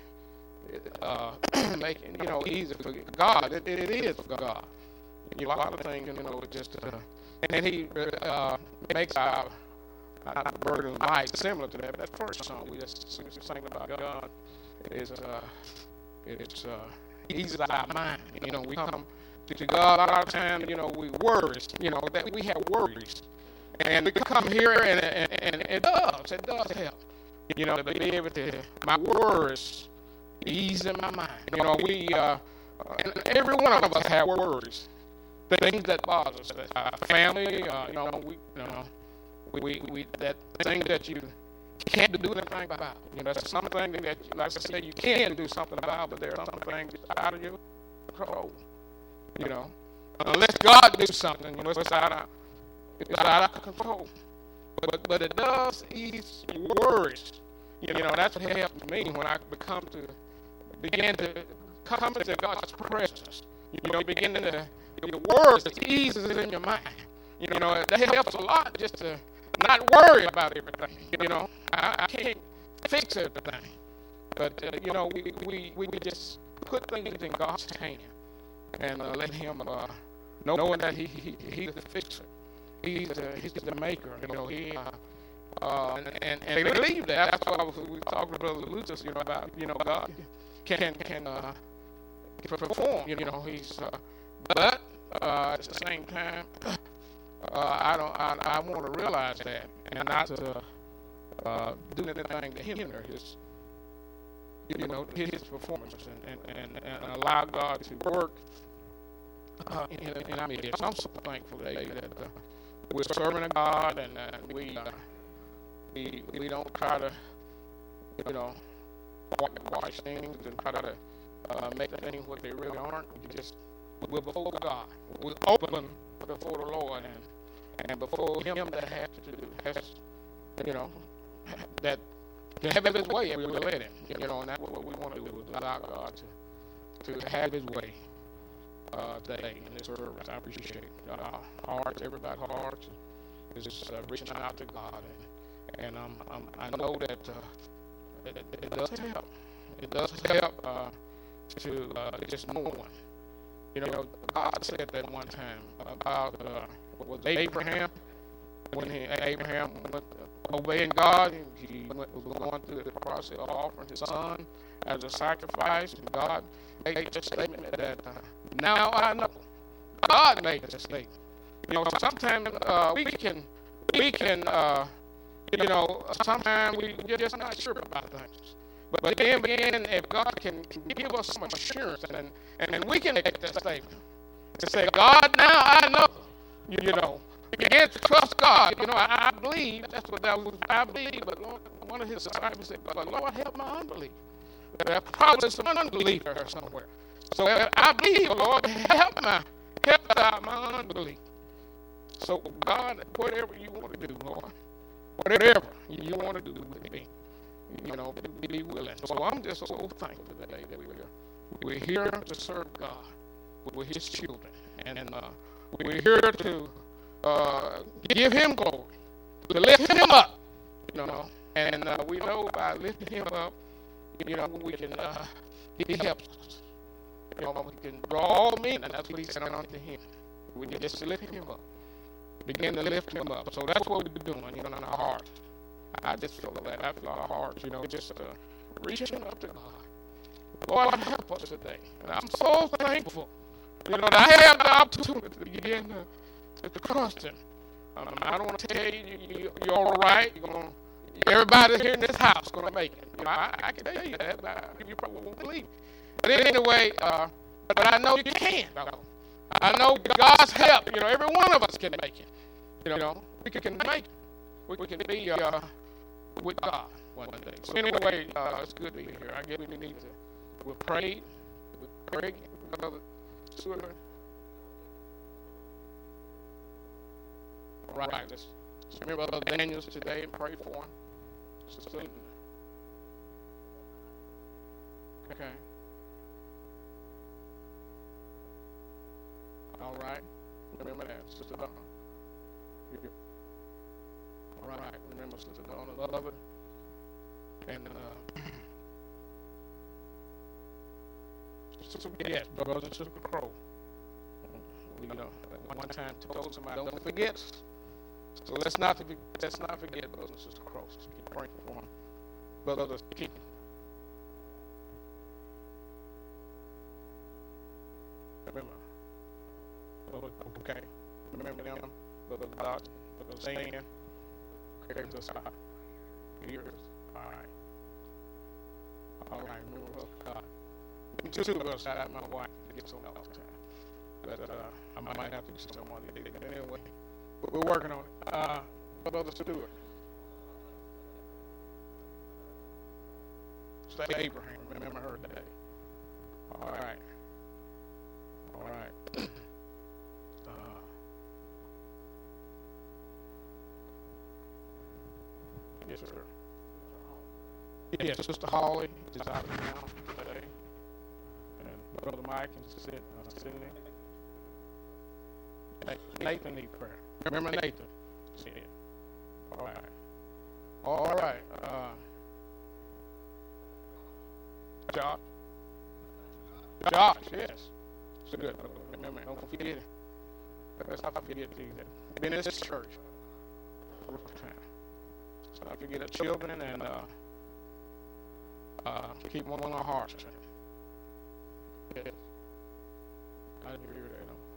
S4: uh, making, you know, easy for God. It, it is for God. You know, a lot of things, you know, just, uh, and he uh, makes our, our burden light, similar to that. That first song we just sang about God is, uh, it's uh, easy our mind. You know, we come to God a lot of times, you know, we worries, you know, that we have worries. And we come here, and, and, and it does, it does help, you know, to be able to, my worries ease in my mind. You know, we, uh, and every one of us have worries, things that bother us, uh, family, uh, you know, we, you know, we, we, that thing that you can't do anything about. You know, that's something that, like I said, you can do something about, but there are some things out of your control. You know, unless God do something, you know, it's out of, it's out of control. But but it does ease worries. You know, that's what helps me when I become to begin to come into God's presence. You know, begin to, the words, it eases in your mind. You know, that helps a lot just to not worry about everything. You know, I, I can't fix everything. But, uh, you know, we, we, we just put things in God's hand and uh, let Him, uh, knowing that he, he He's the fixer. He's the, he's the maker. You know, He, uh, uh, and, and, and they believe that. That's why we talked to Brother Lucas, you know, about, you know, God can, can uh, perform. You know, He's, uh, but uh, at the same time, uh, I don't, I, I want to realize that and not to uh, do anything to hinder His, you know, His performance and, and, and, and allow God to work uh, in, in our midst. I'm so thankful today that uh, we're serving a God and uh, we, uh, we we don't try to, you know, whitewash things and try to uh, make things what they really aren't. We just, we're before God. We're open before the Lord and, and before Him that has to do, has, you know, that to have His way, and we will let Him. You know, and that's what we want to do, is allow God to, to have His way uh, today in this service. I appreciate uh, hearts, everybody's hearts is just uh, reaching out to God, and, and um, um, I know that uh, it, it does help. It does help uh, to uh, just knowing. You know, God said that one time about uh, what was Abraham, when he, Abraham went obeying God, he went, was going through the process of offering his son as a sacrifice, and God made a statement that uh, Now I know God made the mistake. You know, sometimes uh, we can, we can, uh, you know, sometimes we, we're just not sure about things. But, but then again, if God can, can give us some assurance, and, and, and we can make that statement and say, God, now I know, you, you know, begin to trust God. You know, I, I believe, that's what that was, I believe, but Lord, one of his disciples said, but Lord, help my unbelief. There's probably some unbelief there somewhere. So I believe, Lord, help my, help out my unbelief. So God, whatever you want to do, Lord, whatever you want to do with me, you know, be willing. So I'm just so thankful today that we're, we're here to serve God with his children. And uh, we're here to uh, give him glory, to lift him up, you know. And uh, we know by lifting him up, you know, we can, uh, he helps us. You know, we can draw all men, and that's what he said unto him. We just lift him up. Begin to lift him up. So that's what we're doing, you know, in our hearts. I just feel that. I feel our hearts, you know, just uh, reaching up to God. Lord, help us today. And I'm so thankful, you know, that I have the opportunity to begin to, to trust him. Um, I don't want to tell you, you you're all right. You're gonna, everybody here in this house is going to make it. You know, I, I can tell you that, but you probably won't believe it. But anyway, uh, but I know you can. I know God's help. You know, every one of us can make it. You know, we can make it. We, we can be uh, with God one day. So anyway, uh, it's good to be here. I guess we need to. We'll pray. We'll pray. Brother Stewart. All right. Let's remember Brother Daniels today and pray for him. So, okay. All right. Remember that, Sister Donna. All right. Remember Sister Donna, love it. And uh, Sister, yes, Brother Sister Crow. You know, one time told somebody, don't forget. So let's not to be, let's not forget Brother Sister Crow. Keep praying for him. Brother keep. Remember. Okay. Remember them. Brother Dodge. Brother Zan. Okay, just uh, years. All right. All right. Remember Brother God. Me too, Brother shout out my wife to get some help time. But uh, I might have to do someone to do it. But anyway, we're working on it. Uh, Brother Stewart. Sister Abraham. Remember her today. All right. All right. Yes, sir. Yes, Sister Holly is out of town today. And Brother Mike and Sister uh, Sydney. Nathan needs prayer. Remember Nathan? Yeah. All right. All right. Uh, Josh. Josh, yes. So good. Remember, don't forget it. Let's not forget that. Been in this church for a time. So I forget the children and uh, uh, keep one on our hearts. Yes. I didn't hear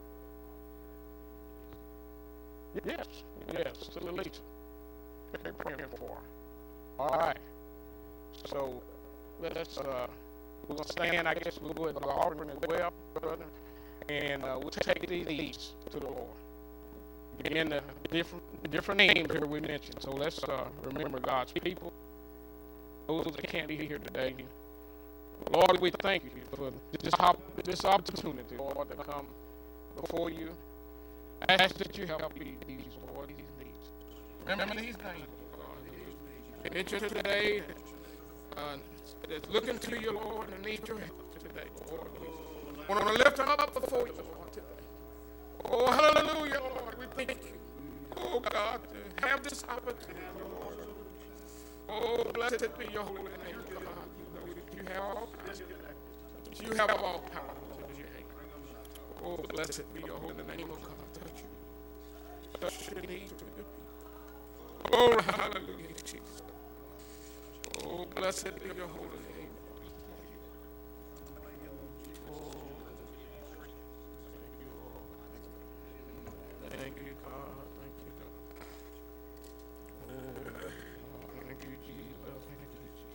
S4: that. No. Yes, yes, Sister Lisa. They're praying for her. All right. So let's, uh, we're going to stand, I guess we'll go ahead and offering as well, brother. And uh, we'll take these to the Lord. Again, the different different names here we mentioned. So let's uh, remember God's people. Those that can't be here today. Lord, we thank you for this, this opportunity, Lord, to come before you. I ask that you help me these, Lord, these needs. Remember these names. Enter today, uh, that's looking to you, Lord, and need your help today, Lord. We want to lift them up before you, Lord, today. Oh, hallelujah, Lord, we thank you. Oh, God, to have this opportunity, Lord. Oh, blessed be your holy name, God. You have all power. You have all power in your hand. Oh, blessed be your holy name, oh God. Touch you. Touch your needs for your people. Oh, hallelujah, Jesus. Oh, blessed be your holy name. Oh, you, God. Thank you, God. Oh, thank you, Jesus. Thank you, Jesus.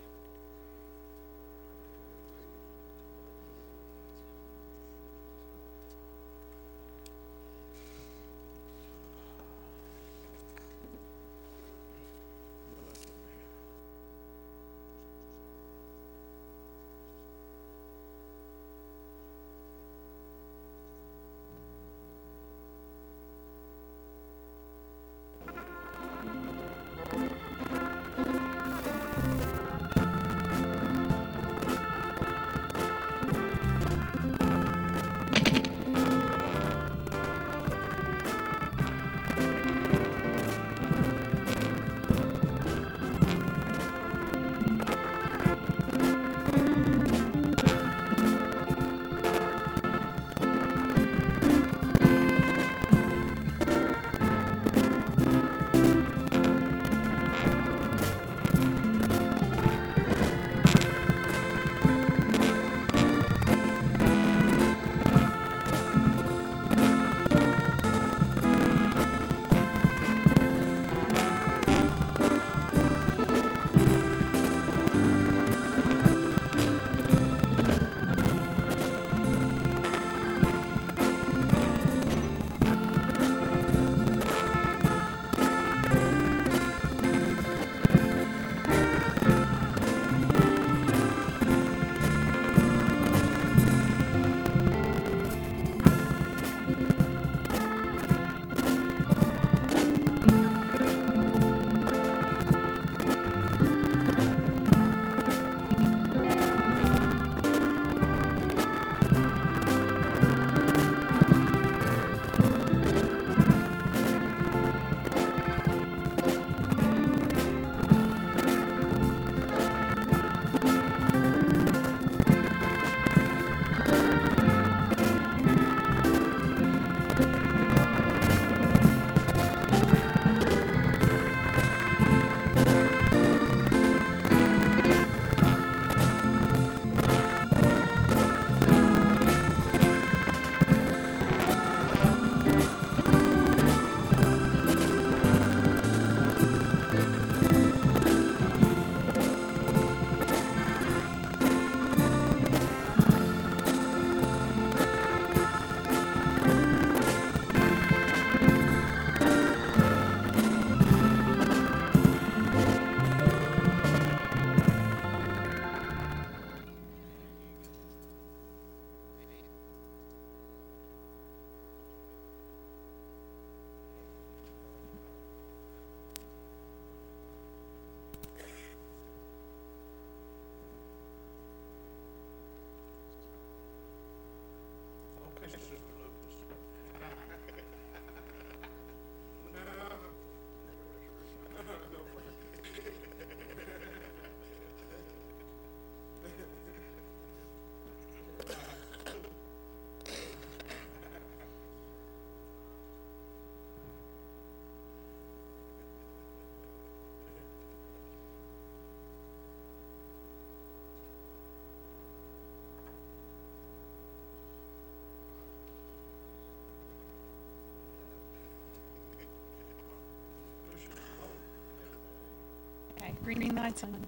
S5: Okay, green lights on.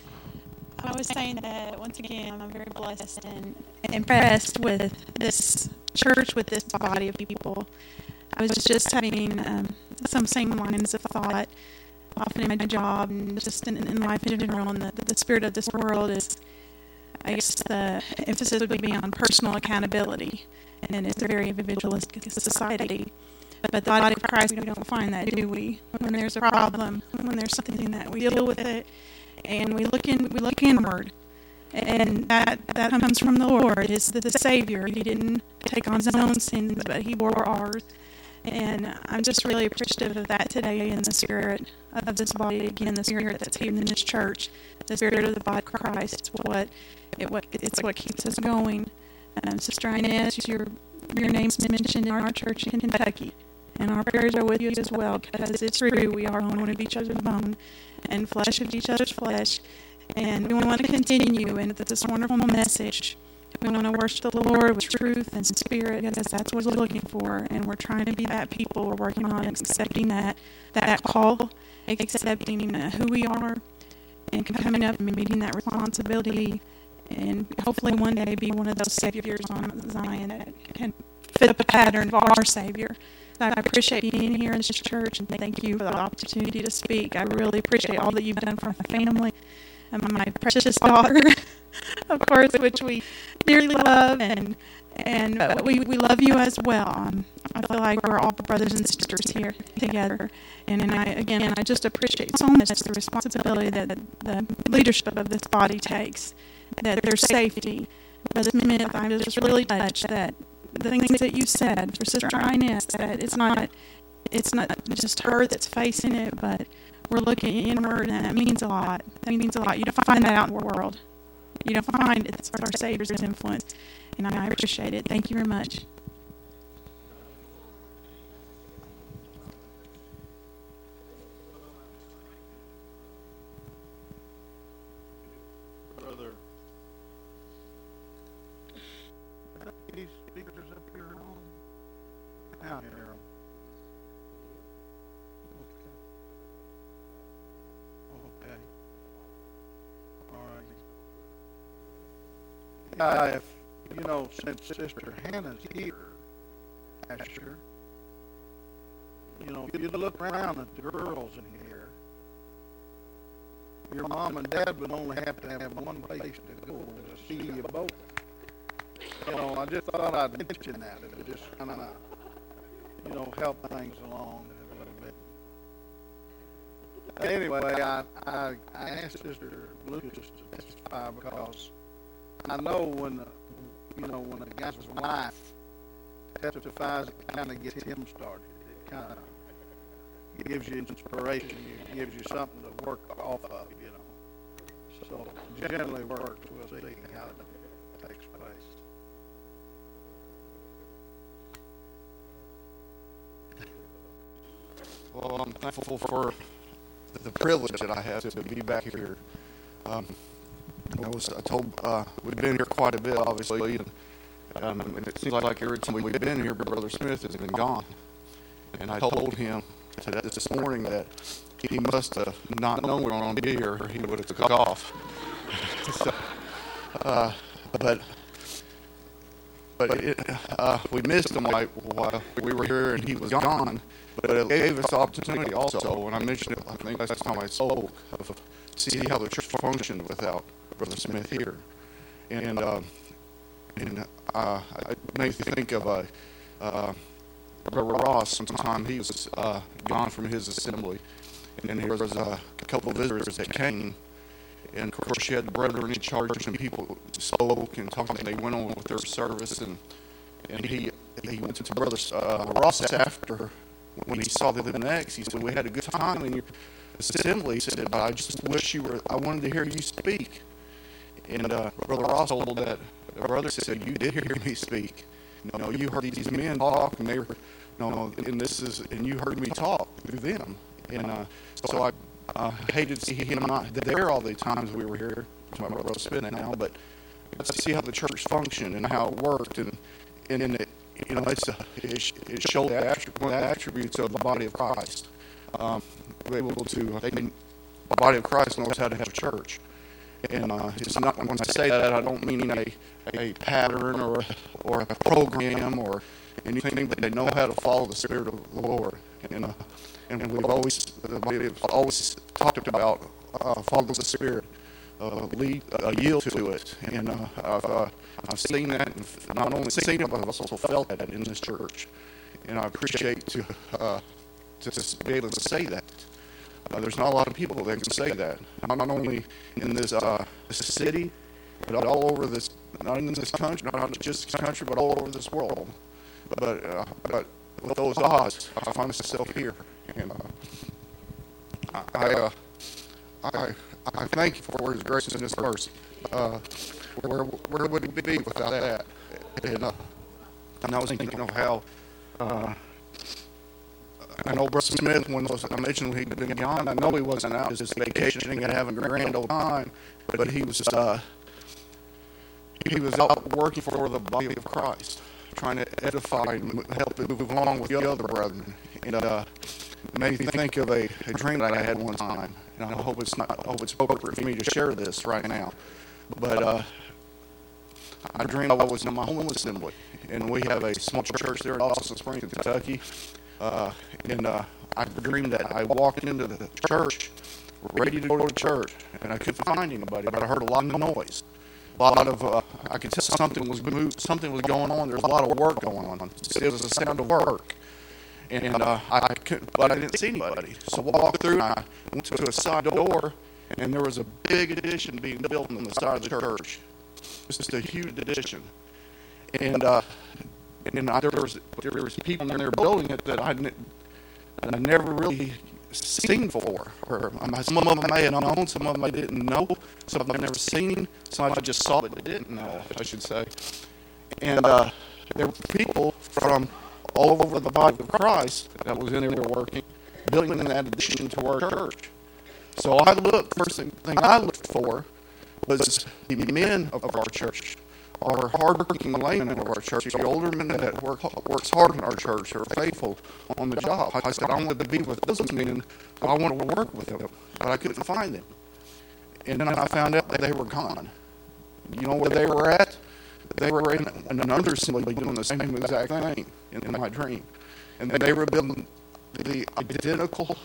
S5: I was saying that once again, I'm very blessed and impressed with this church, with this body of people. I was just having um, some same lines of thought, often in my job and just in, in life in general, and the, the spirit of this world is, I guess the emphasis would be on personal accountability, and it's a very individualistic society. But the body of Christ, we don't find that, do we? When there's a problem, when there's something that we deal with it, and we look in, we look inward, and that that comes from the Lord. Is the, the Savior? He didn't take on his own sins, but he bore ours. And I'm just really appreciative of that today in the spirit of this body. Again, the spirit that's here in this church, the spirit of the body of Christ. It's what it what it's what keeps us going. Um, Sister Inez, your your name's mentioned in our church in Kentucky, and our prayers are with you as well, because it's true. We are bone of each other's bone, and flesh of each other's flesh, and we want to continue. And this wonderful message We want to worship the Lord with truth and spirit, because that's what we're looking for. And we're trying to be that people. We're working on accepting that, that call, accepting who we are, and coming up and meeting that responsibility, and hopefully one day be one of those saviors on Zion that can fit the pattern of our Savior. I appreciate being here in this church, and thank you for the opportunity to speak. I really appreciate all that you've done for my family and my precious daughter, of course, which we dearly love, and and uh, we, we love you as well. Um, I feel like we're all brothers and sisters here together. And, and I, again, I just appreciate so much the responsibility that the, the leadership of this body takes, that their safety. Brother Smith, I was just really touched that the things that you said for Sister Inez, that it's not, it's not just her that's facing it, but we're looking inward, and that means a lot. That means a lot. You don't find that out in the world. You don't find it's our Savior's influence, and I appreciate it. Thank you very much.
S1: Brother, these speakers up here on? Out here. Okay. Okay. All right. Uh, if, you know, since Sister Hannah's here, Asher, you know, if you look around at the girls in here, your mom and dad would only have to have one place to go to see you both. You know, I just thought I'd mention that. It would just kind of, you know, help things along a little bit. Anyway, I, I, I asked Sister Lucas to testify because I know when, the, you know, when a guy's wife testifies, it kind of gets him started. It kind of gives you inspiration. It gives you something to work off of, you know. So generally works. We'll see how it takes place.
S6: Well, I'm thankful for the privilege that I have to be back here. Um, I was I told uh, we've been here quite a bit, obviously, and, um, and it seems like every time we've been here, Brother Smith has been gone. And I told him today, this morning, that he must have not known we were going to be here, or he would have took off. so, uh, but but it, uh, we missed him while we were here, and he was gone. But it gave us the opportunity also, and I mentioned it, I think last time I spoke, of see how the church functioned without Brother Smith here. And uh, and uh, it made me think of uh, uh, Brother Ross. Sometime he was uh, gone from his assembly, and there was uh, a couple of visitors that came, and of course she had the brethren in charge, and people spoke and talked, and they went on with their service, and and he he went to Brother uh, Ross after. When he saw them next, he said, "We had a good time in your assembly." He said, "But I just wish you were, I wanted to hear you speak." And uh, Brother Ross told that brother, said, "You did hear me speak. You know, you heard these men talk, and they were, you know, and this is, and you heard me talk through them." And uh, so I uh, hated to see him not there all the times we were here. My brother spinning now, but let's see how the church functioned and how it worked, and and in it. You know, it's a, it, it showed the attributes, one of the attributes of the body of Christ. Um, we're able to, I think, the body of Christ knows how to have a church. And uh, it's not, when I say that, I don't mean a, a pattern or a, or a program or anything, but they know how to follow the Spirit of the Lord. And uh, and we've always, we've always talked about uh, follow the Spirit. Uh, lead, uh, yield to it, and uh, I've uh, I've seen that, and not only seen it, but I've also felt that in this church, and I appreciate to uh, to be able to say that. Uh, there's not a lot of people that can say that, not only in this uh, this city, but all over this, not in this country, not just this country, but all over this world. But uh, but with those odds, I find myself here, and uh, I. Uh, I I thank you for His grace and His mercy. Uh, where where would we be without that? And, uh, and I was thinking of how uh, I know Brother Smith, when I mentioned when he'd been gone, I know he wasn't out just vacationing and having a grand old time, but he was uh, he was out working for the body of Christ, trying to edify and help it move along with the other brethren. And uh, it made me think of a, a dream that I had one time, and I hope it's not. I hope it's appropriate for me to share this right now. But uh, I dreamed I was in my home assembly, and we have a small church there in Dawson Springs, Kentucky. Uh, and uh, I dreamed that I walked into the church, ready to go to church, and I couldn't find anybody, but I heard a lot of noise. A lot of, uh, I could tell something was moved, something was going on. There was a lot of work going on. It was a sound of work. And uh, I couldn't, but I didn't see anybody. So I walked through, and I went to a side door, and there was a big addition being built on the side of the church. Just a huge addition. And uh, and I, there was there was people in there building it that I I never really seen before. Or um, some of them I had known, some of them I didn't know, some of them I'd never seen, some I just saw but didn't know, I should say. And uh, there were people from all over the body of Christ that was in there working, building that addition to our church. So I looked, first thing, thing I looked for was the men of our church, our hard-working laymen of our church, the older men that work works hard in our church, are faithful on the job. I said, I wanted to be with those men, I wanted to work with them, but I couldn't find them. And then I found out that they were gone. You know where they were at? They were in another assembly doing the same exact thing in my dream. And they were building the identical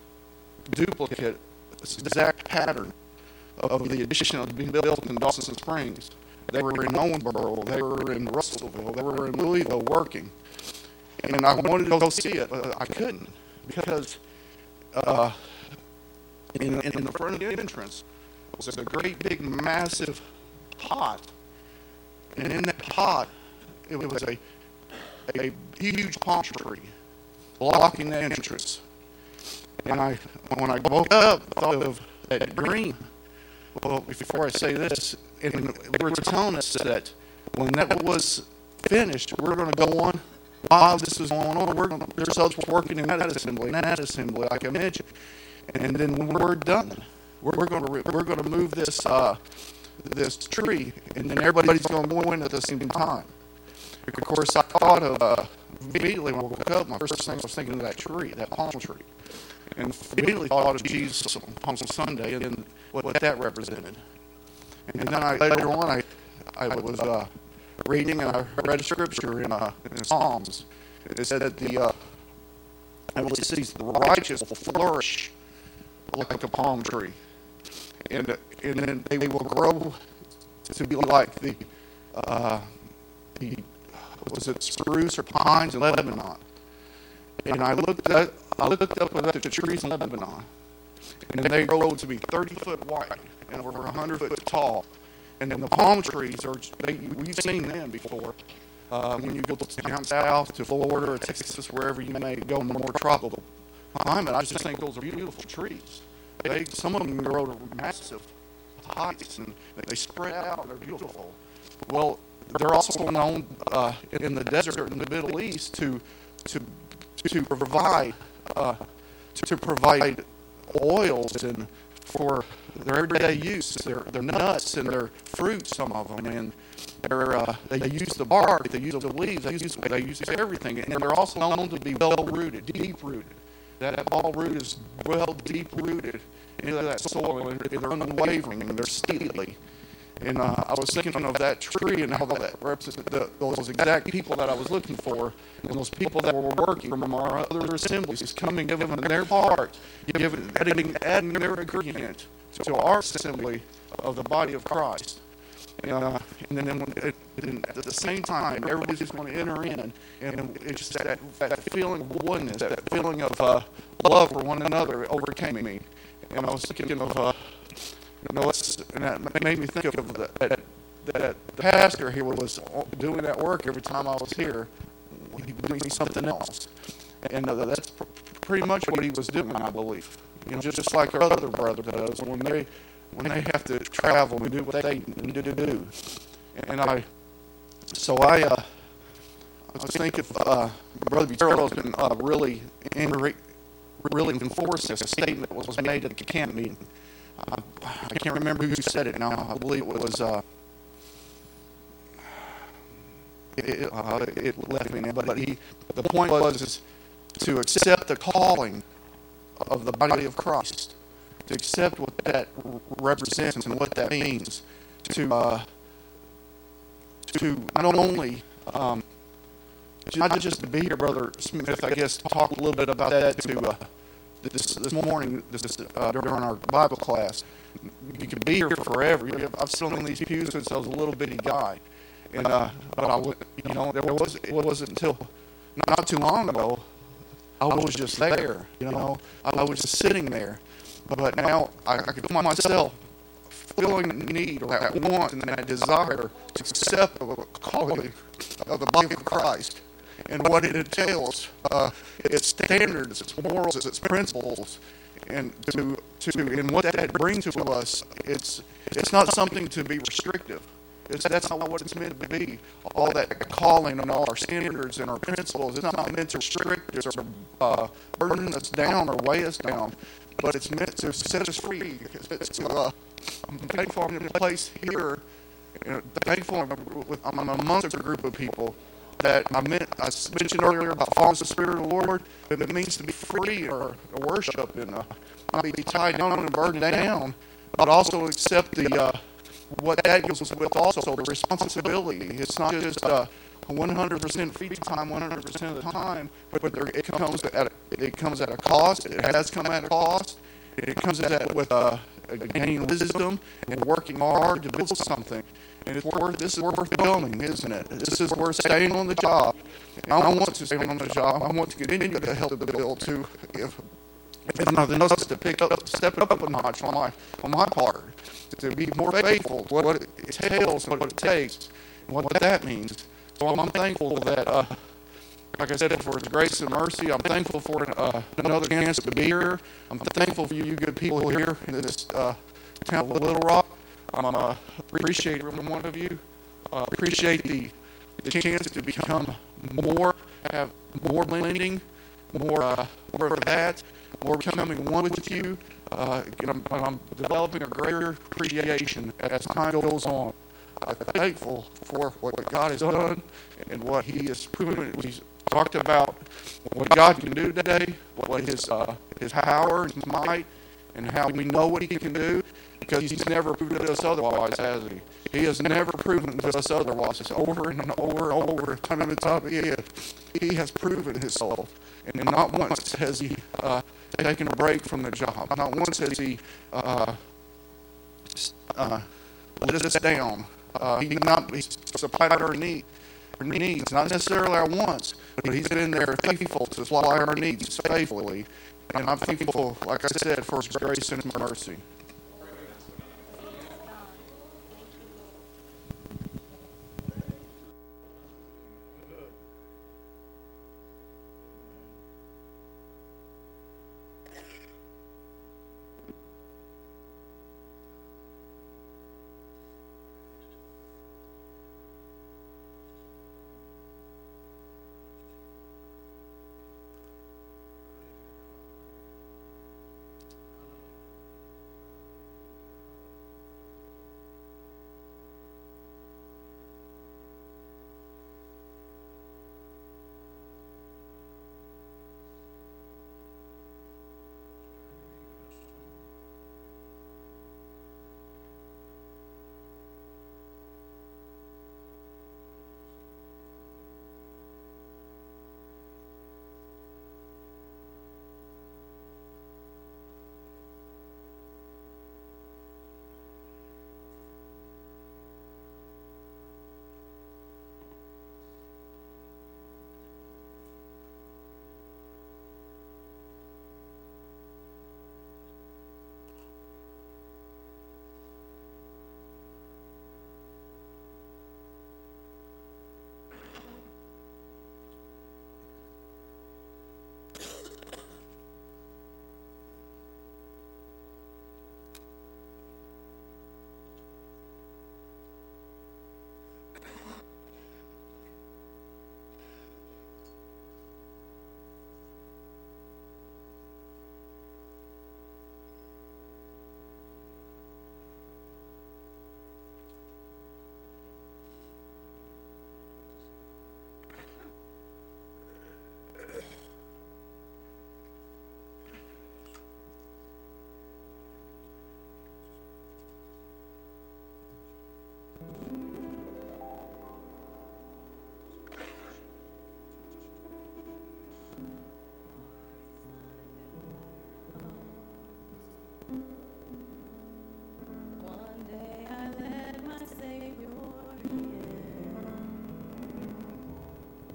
S6: duplicate, exact pattern of the addition of being built in Dawson Springs. They were in Owensboro, they were in Russellville, they were in Louisville working. And I wanted to go see it, but I couldn't because uh, in, in the front of the entrance was a great big massive pot. And in that pot, it was a, a huge palm tree blocking the entrance. And I, when I woke up, I thought of that dream. Well, before I say this, and they were telling us that when that was finished, we're going to go on. While this was going on, we're going to, there's others working in that assembly, in that assembly, like I mentioned. And then when we're done, we're going to we're going to move this uh, this tree, and then everybody's going to go in at the same time. Of course, I thought of uh, immediately when I woke up. My first thing I was thinking of that tree, that palm tree, and immediately thought of Jesus on Palm Sunday and what, what that represented. And then I, later on, I I was uh, reading and I read a scripture in, uh, in Psalms. It said that the uh, I will see the righteous will flourish like a palm tree, and and then they will grow to be like the uh, the was it spruce or pines in Lebanon. And I looked at I looked up at the trees in Lebanon, and they grow to be thirty foot wide and over one hundred foot tall. And then the palm trees are they, we've seen them before. Uh, when you go down south to Florida or Texas, wherever you may go in the more tropical climate, I just think those are beautiful trees. They, some of them grow to massive heights, and they spread out. They're beautiful. Well, they're also known uh, in the desert in the Middle East to to to provide uh, to provide oils and for their everyday use. Their their nuts and their fruits, some of them, and they're, uh, they use the bark, they use the leaves, they use they use everything, and they're also known to be well rooted, deep rooted. That ball root is well deep rooted into that soil, and they're unwavering and they're steely. And uh, I was thinking of that tree and how that represents the, those exact people that I was looking for, and those people that were working from our other assemblies, coming, giving their part, giving, adding, adding their agreement to our assembly of the body of Christ. And, uh, and then when it, and at the same time, everybody's just going to enter in, and it's just that, that feeling of oneness, that feeling of uh, love for one another overcame me. And I was thinking of, uh, you know, it's, and that made me think of the, that, that the pastor here was doing that work every time I was here. He was doing something else. And uh, that's pr- pretty much what he was doing, I believe. You know, just, just like our other brother does when they when they have to travel and do what they need to do. And I, so I, uh, I was thinking if uh, Brother Butero's been uh, really, in, really enforcing a statement that was made at the camp meeting. I, I can't remember who said it now. I believe it was uh, it, uh, it left me now, but he, the point was is to accept the calling of the body of Christ, to accept what that represents and what that means, to uh, to not only um, not just to be here, Brother Smith, I guess, talk a little bit about that to uh, this this morning this uh, during our Bible class. You could be here forever. I've sat in these pews since I was a little bitty guy, and uh, but I would, you know, there was it wasn't until not too long ago I was just there. You know, I was just sitting there. But now I, I can feel myself feeling the need or that want and that desire to accept the calling of the body of Christ and what it entails, uh, its standards, its morals, its principles, and to to and what that brings to us. It's it's not something to be restrictive. It's, that's not what it's meant to be. All that calling and all our standards and our principles, it's not meant to restrict us or uh, burden us down or weigh us down, but it's meant to set us free. It's meant to, uh, I'm thankful I'm in a place here, and thankful I'm, with, I'm amongst a group of people that I, meant, I mentioned earlier about following the Spirit of the Lord, but it means to be free or, or worship and uh, not be tied down and burdened down, but also accept the uh, what that goes with also the responsibility. It's not just uh, one hundred percent free time one hundred percent of the time, but there, it comes at a, it comes at a cost. It has come at a cost. It comes at with uh, gaining wisdom and working hard to build something. And it's worth this is worth building, isn't it? This is worth staying on the job. And I want to stay on the job. I want to continue to help the build too. If If nothing else, to pick up, step it up a notch on my on my part, to be more faithful to what it entails, what it takes, and what that means. So I'm thankful that, uh, like I said, for His grace and mercy. I'm thankful for uh, another chance to be here. I'm thankful for you good people here in this uh, town of Little Rock. I um, uh, appreciate every one of you. Uh, appreciate the the chance to become more, have more blending, more uh, more of that. We're becoming one with you, uh, and I'm, I'm developing a greater appreciation as time goes on. I'm thankful for what God has done and what He has proven. He's talked about what God can do today, what His uh, His power and His might, and how we know what He can do, because He's never proven to us otherwise, has He? He has never proven to us otherwise. It's over and over and over, time and time again. He has proven Himself, and not once has He uh, taken a break from the job. Not once has He uh, uh, let us down. Uh, he not He's supplied our need, our needs, not necessarily our wants, but He's been there faithful to supply our needs faithfully. And I'm thankful, like I said, for His grace and His mercy.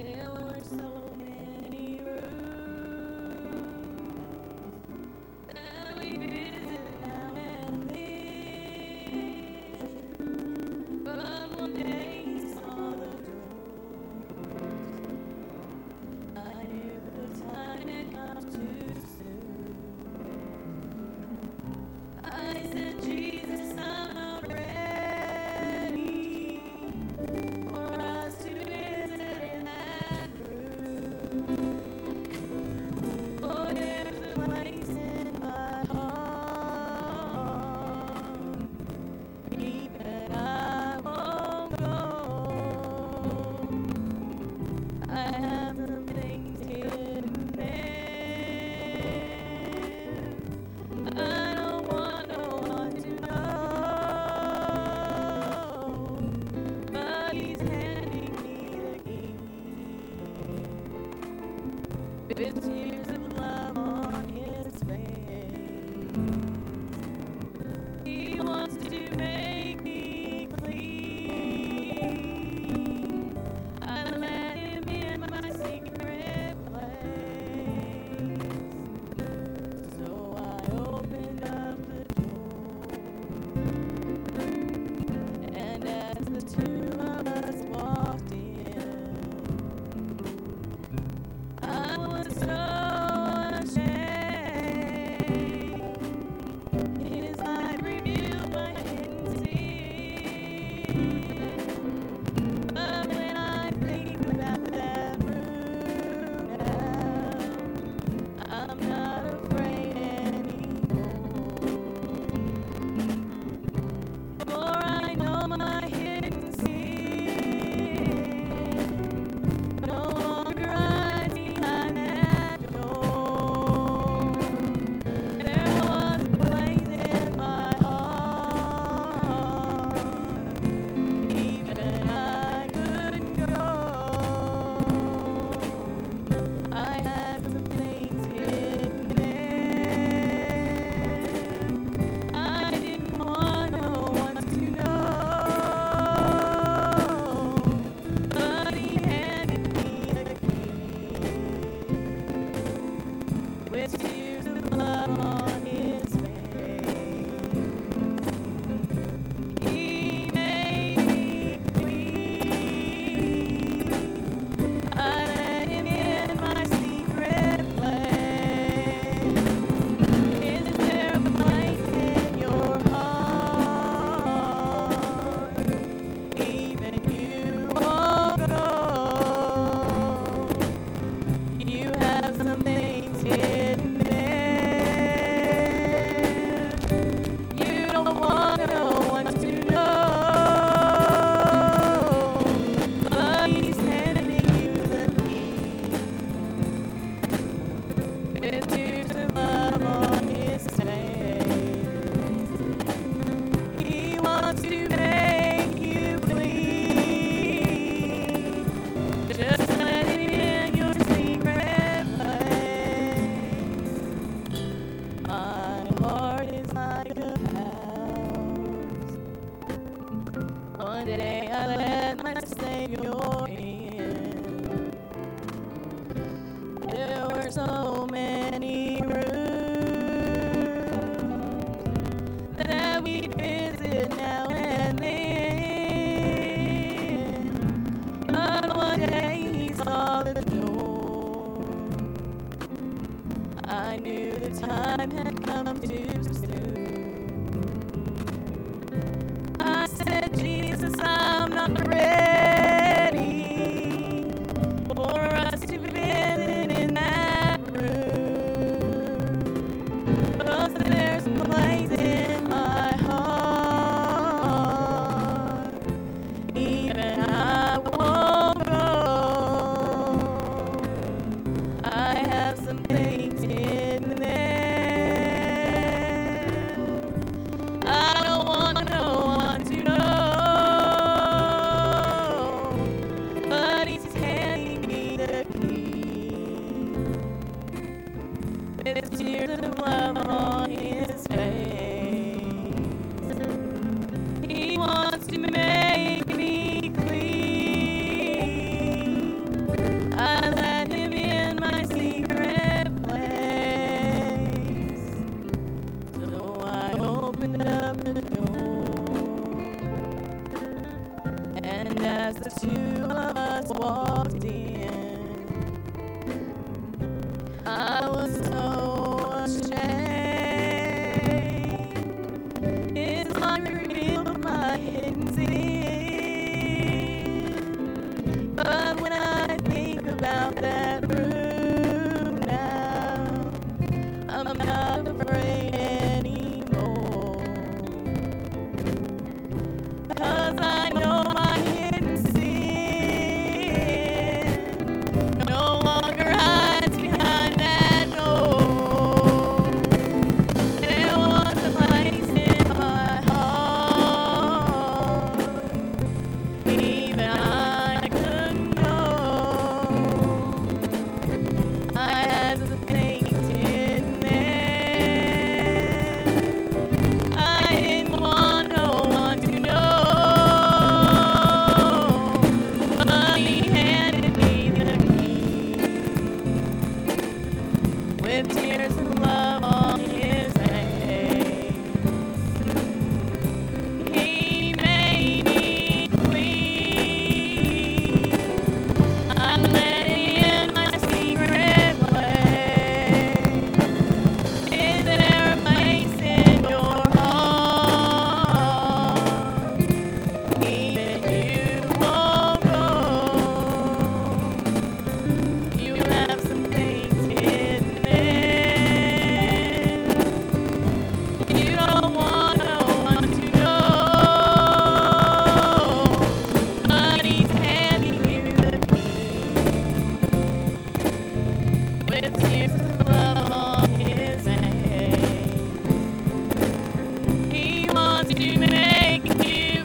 S2: There were so many rooms that we visit now and then. But one day he saw the doors. I knew the time had come too soon. I said, Jesus, I'm not ready for us to visit in that room. For there's a place in my heart, even I won't go. I have some things hidden there. I don't want no one to know, but he's handing me the key with tears of love on his face. He wants to make me clean. I let him in my secret place. So I opened up the door, and as the two of us walked in, I was so ashamed. His light revealed my hidden sin. But when I think about that room now, I'm not afraid anymore. For I know my hidden sin no longer hides behind that door. There was a place in my heart, even I couldn't go. I had some things hidden there. I didn't want no one to know, but he handed me the key with tears of love on his face. He made me clean. I let him in my secret place. Is there a place in your heart? Even you won't go. You have some things hidden there. You don't want no one to know, but he's handing you the key with tears of love on his face. He wants to make you clean. Just let him in your secret place. My heart is like a house. One day I let my Savior in. There were so many rooms that we visit now and then. But one day he saw the door. I knew the time had come too soon. I said, Jesus, I'm not ready for us to visit in that room. But there's a place in my heart, even I won't go. I have some things hidden there. I don't want no one to know, but he's handing me the key with tears of love on his face. He wants to make me clean. I let him in my secret place. So I opened up the door, and as the two of us walked in, I was so ashamed. His light revealed my hidden sin. But when I think about that room now, I'm not afraid anymore. 'Cause I know my hidden sin no longer hides behind that door. There was a place in my heart even I couldn't know. I had some things in there I didn't want no one to know. But he handed me the key with tears of love on his face. He made me clean. I let in my secret place. Is there a place in your heart even you won't go? You have some things hidden there. You don't want no one to know. But he's handing you the key with tears of love on his face. He wants to make you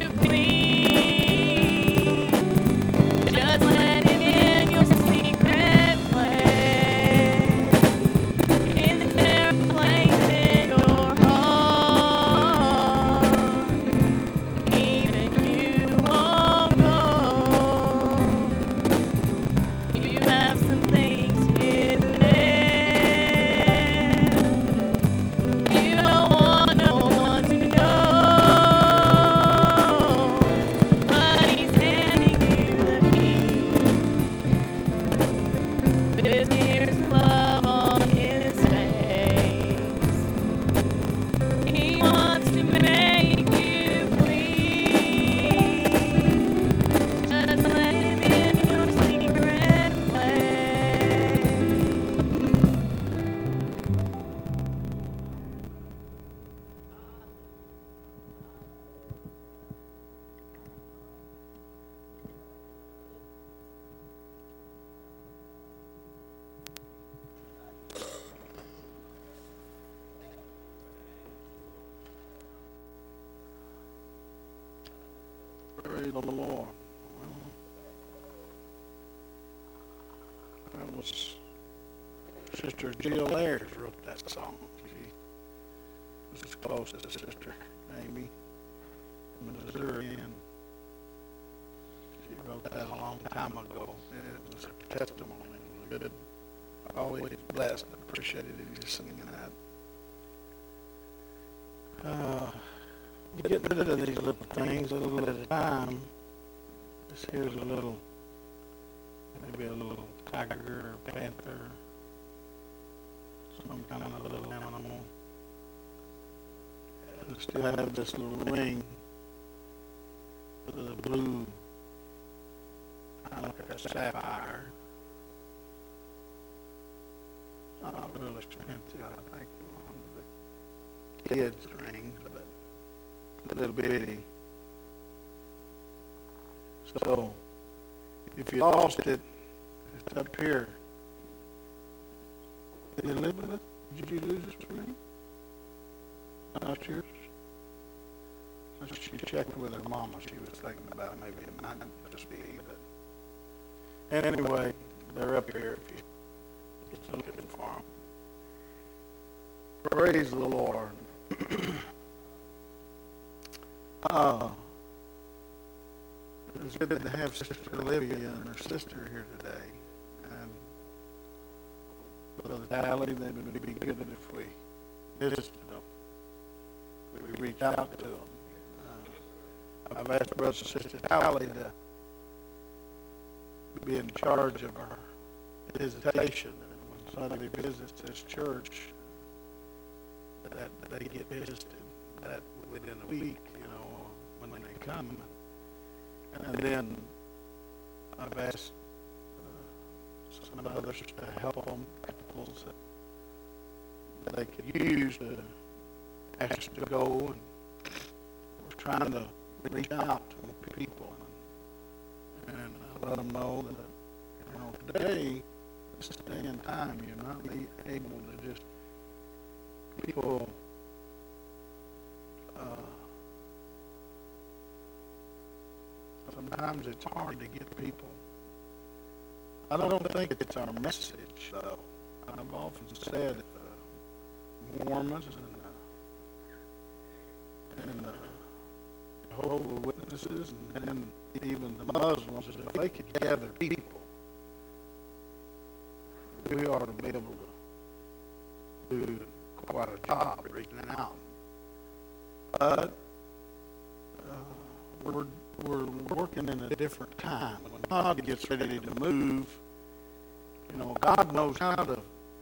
S2: clean. Just let him in your secret place. Is there a place in your heart even you won't go? You have some things hidden there. You don't want no one to know. But he's handing you the key with tears of love on his face. He wants to make you clean. Just let him in your secret place.
S1: Praise the Lord. Well, that was Sister Jill Ayers wrote that song. She was close to Sister Amy in Missouri, and she wrote that a long time ago. And it was a testimony. It was good. Always blessed. Appreciated you singing that. Uh, Get rid of these little things a little at a time. This here's a little, maybe a little tiger or panther, some kind of little animal. And still have this little ring with a blue, kind of like a sapphire. Not real expensive, I think, one of the kids' rings, but a little bitty. So, if you lost it, it's up here. Elizabeth, did you lose this ring? Not yours? She checked with her mama. She was thinking about maybe it might not just be, but anyway, they're up here if you get looking for them. Praise the Lord. Uh, it was good to have Sister Olivia and her sister here today. Uh, Brother Talley, then it would be good if we visited them. We reach out to them. Uh, I've asked Brother and Sister Talley to be in charge of our visitation. And when somebody visits this church, that they get visited that within a week, you know, when they come. And then I've asked uh, some others to help them, people that they could use to ask to go. And we're trying to reach out to people and, and let them know that, you know, today, this day and time, you're not able to just, people, uh, sometimes it's hard to get people. I don't think it's our message, though. I've often said uh, Mormons and, uh, and uh, Jehovah's Witnesses and, and even the Muslims, if they could gather people, we ought to be able to do quite a job reaching out. But uh, we're we're working in a different time. When God gets ready to move, you know, God knows how to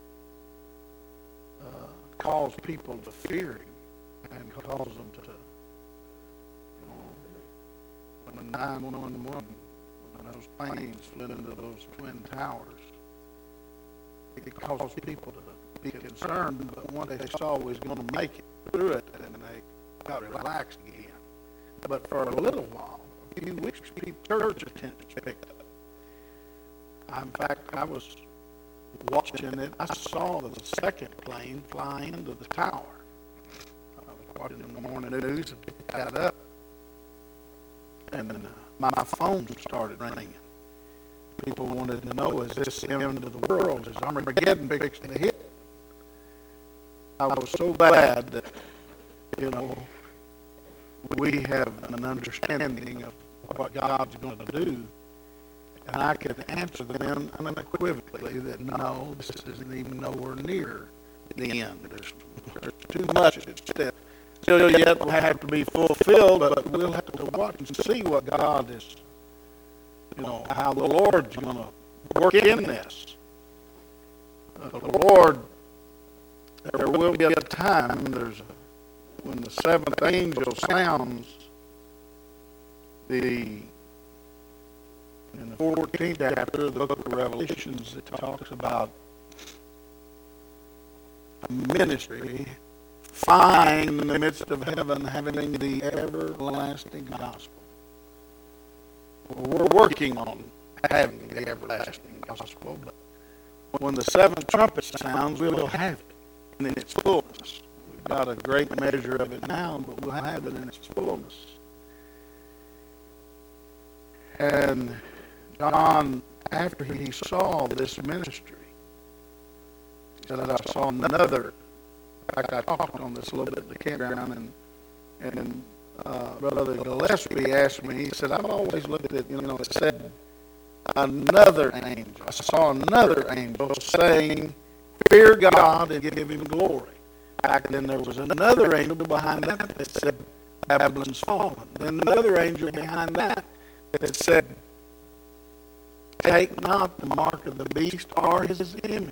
S1: uh, cause people to fear Him and cause them to, you know, when nine one one, when those planes flew into those twin towers, it caused people to be concerned, but one they saw was going to make it through it, and they got relaxed again. But for a little while, a few weeks, church attendance picked up. In fact, I was watching it. I saw the second plane fly into the tower. I was watching in the morning news and picked that up, and then uh, my, my phone started ringing. People wanted to know, is this the end of the world? Is Armageddon fixing to hit? I was so glad that, you know, we have an understanding of what God's going to do. And I could answer them unequivocally that no, this isn't even nowhere near the end. There's, there's too much still, still yet will have to be fulfilled, but we'll have to watch and see what God is, you know, how the Lord's going to work in this. Uh, the Lord, there will be a time, there's a, when the seventh angel sounds, the in the fourteenth chapter of the book of Revelations, it talks about a ministry fine in the midst of heaven having the everlasting gospel. We're working on having the everlasting gospel, but when the seventh trumpet sounds, we'll have it in its fullness. We've got a great measure of it now, but we'll have it in its fullness. And John, after he saw this ministry, he said, I saw another. In fact, I talked on this a little bit at the campground, and, and uh, Brother Gillespie asked me, he said, I've always looked at, you know, it said another angel. I saw another angel saying, fear God and give Him glory. Back then there was another angel behind that that said, Babylon's fallen. Then another angel behind that that said, take not the mark of the beast or his image.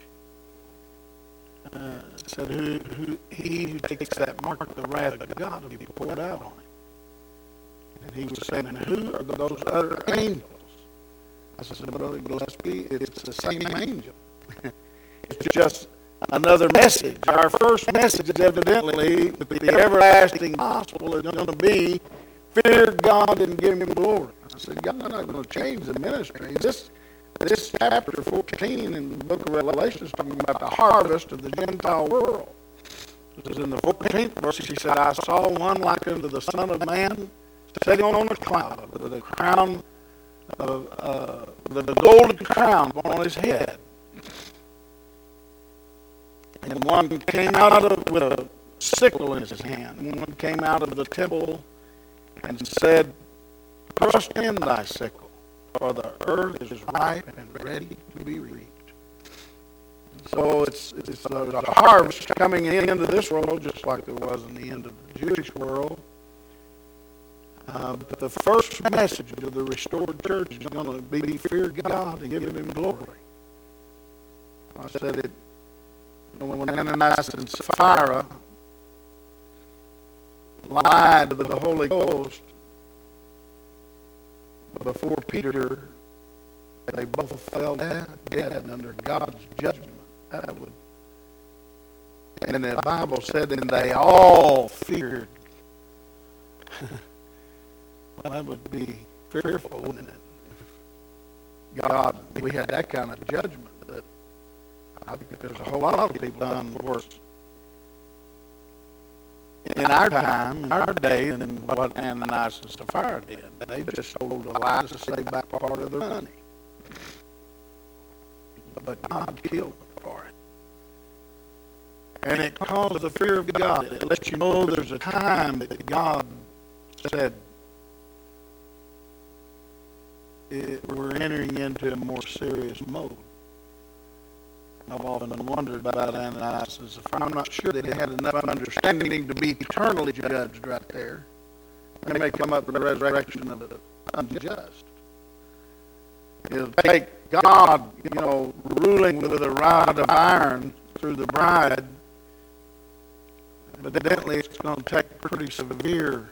S1: Uh, said, who, who, he who takes that mark, the wrath of God will be poured out on him. And he was saying, and who are those other angels? I said, Brother Gillespie, it's the same angel. It's just another message. Our first message, evidently, with the everlasting gospel is going to be, fear God and give Him glory. I said, God's not going to change the ministry. This, this chapter fourteen in the book of Revelation is talking about the harvest of the Gentile world. It was in the fourteenth verse, he said, I saw one like unto the Son of Man sitting on a cloud with a crown of, uh, with a golden crown on his head. And one came out of with a sickle in his hand. And one came out of the temple and said, thrust in thy sickle, for the earth is ripe and ready to be reaped. So it's, it's there's a harvest coming into this world just like there was in the end of the Jewish world. Uh, but the first message of the restored church is going to be fear God and give Him glory. I said it when Ananias and Sapphira lied to the Holy Ghost before Peter, they both fell dead, dead under God's judgment. That would, and the Bible said, and they all feared. Well, that would be fearful, wouldn't it? If God, we had that kind of judgment. That I think there's a whole lot of people done worse in our time, in our day, than what Ananias and Sapphira did. They just told a lie to save back part of their money. But God killed them for it. And it caused the fear of God. It lets you know there's a time that God said, it, we're entering into a more serious mode. I've often wondered about Ananias and Sapphira. I'm not sure they had enough understanding to be eternally judged right there. They may come up with the resurrection of the unjust. It'll take God, you know, ruling with a rod of iron through the bride. But evidently it's going to take pretty severe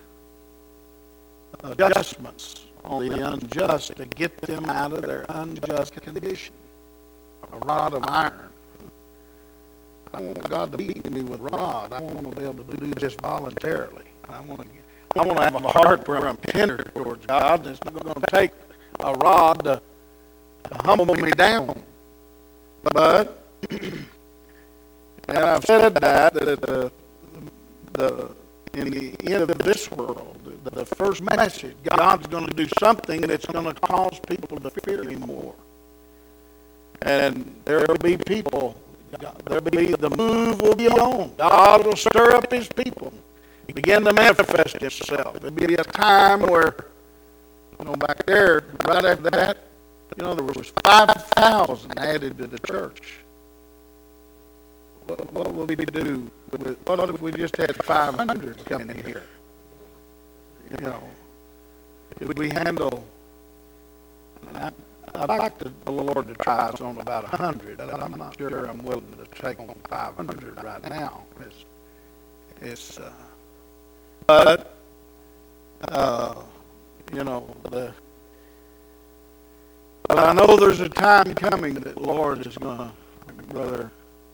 S1: adjustments on the unjust to get them out of their unjust condition. A rod of iron. I want God to beat me with a rod. I want to be able to do this voluntarily. I want to, I want to have a heart where I'm tender towards God. It's not going to take a rod to, to humble me down. But, and I've said that, that the, the, in the end of this world, the, the first message, God's going to do something that's going to cause people to fear Him more. And there will be people, there will be, the move will be on. God will stir up His people, begin to manifest Himself. There will be a time where, you know, back there, right after that, you know, there was five thousand added to the church. What, what will we do? With, what if we just had five hundred coming in here? You know, could we handle... I, I'd like to, the Lord to try us on about a hundred. I'm not sure I'm willing to take on five hundred right now. It's, it's uh, but, uh, you know, the, but I know there's a time coming that the Lord is going to, Brother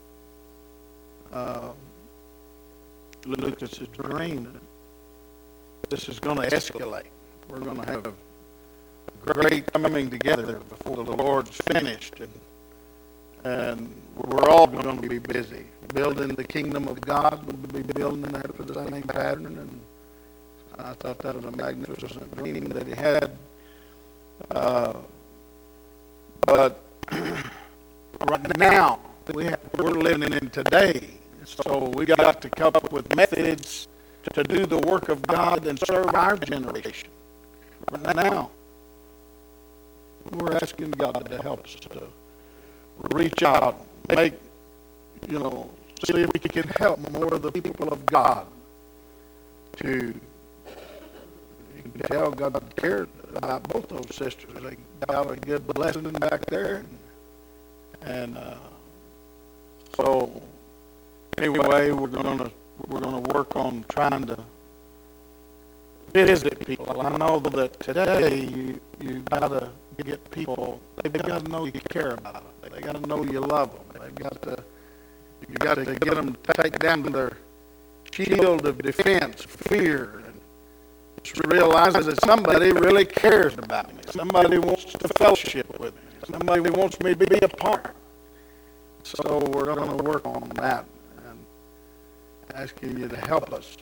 S1: uh, Lucas's dream, this is going to escalate. We're going to have a great coming together before the Lord's finished, and and we're all going to be busy building the kingdom of God. We'll be building after the same pattern, and I thought that was a magnificent dream that he had. Uh, but right now, we have, we're living in today, so we got to come up with methods to do the work of God and serve our generation. Right now, we're asking God to help us to reach out, make, you know, see if we can help more of the people of God to, you can tell God cared about both those sisters. They got a good blessing back there. And, and uh, so, anyway, we're going to we're going to work on trying to visit people. I know that today you you got to get people. They've got to know you care about them. They got to know you love them. They've got to you got to get them to take down their shield of defense, fear, and just realize that somebody really cares about me. Somebody wants to fellowship with me. Somebody wants me to be a part. So we're going to work on that and asking you to help us.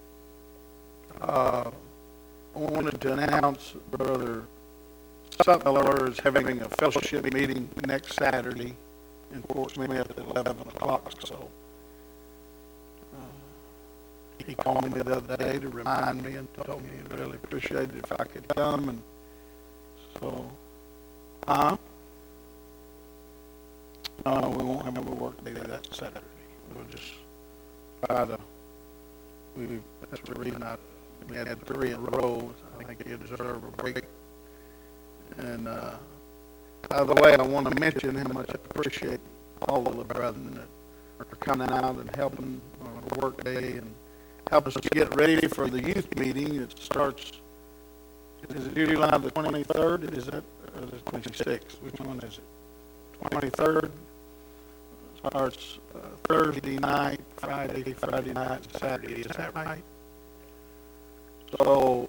S1: Uh, I wanted to announce Brother Sutler is having a fellowship meeting next Saturday in Fort Smith at eleven o'clock. So uh, he called me the other day to remind me and told me he'd really appreciate it if I could come. And so, huh? No, we won't have a work day that Saturday. We'll just try to, we, that's the reason I, we had three in a row. I think you deserve a break. And, uh, by the way, I want to mention how much I appreciate all of the brethren that are coming out and helping on a work day and help us get ready for the youth meeting. It starts, is it July the twenty-third? Is that, or is it twenty-sixth? Which one is it? twenty-third. Starts uh, Thursday night, Friday, Friday night, Saturday. Is that right? So,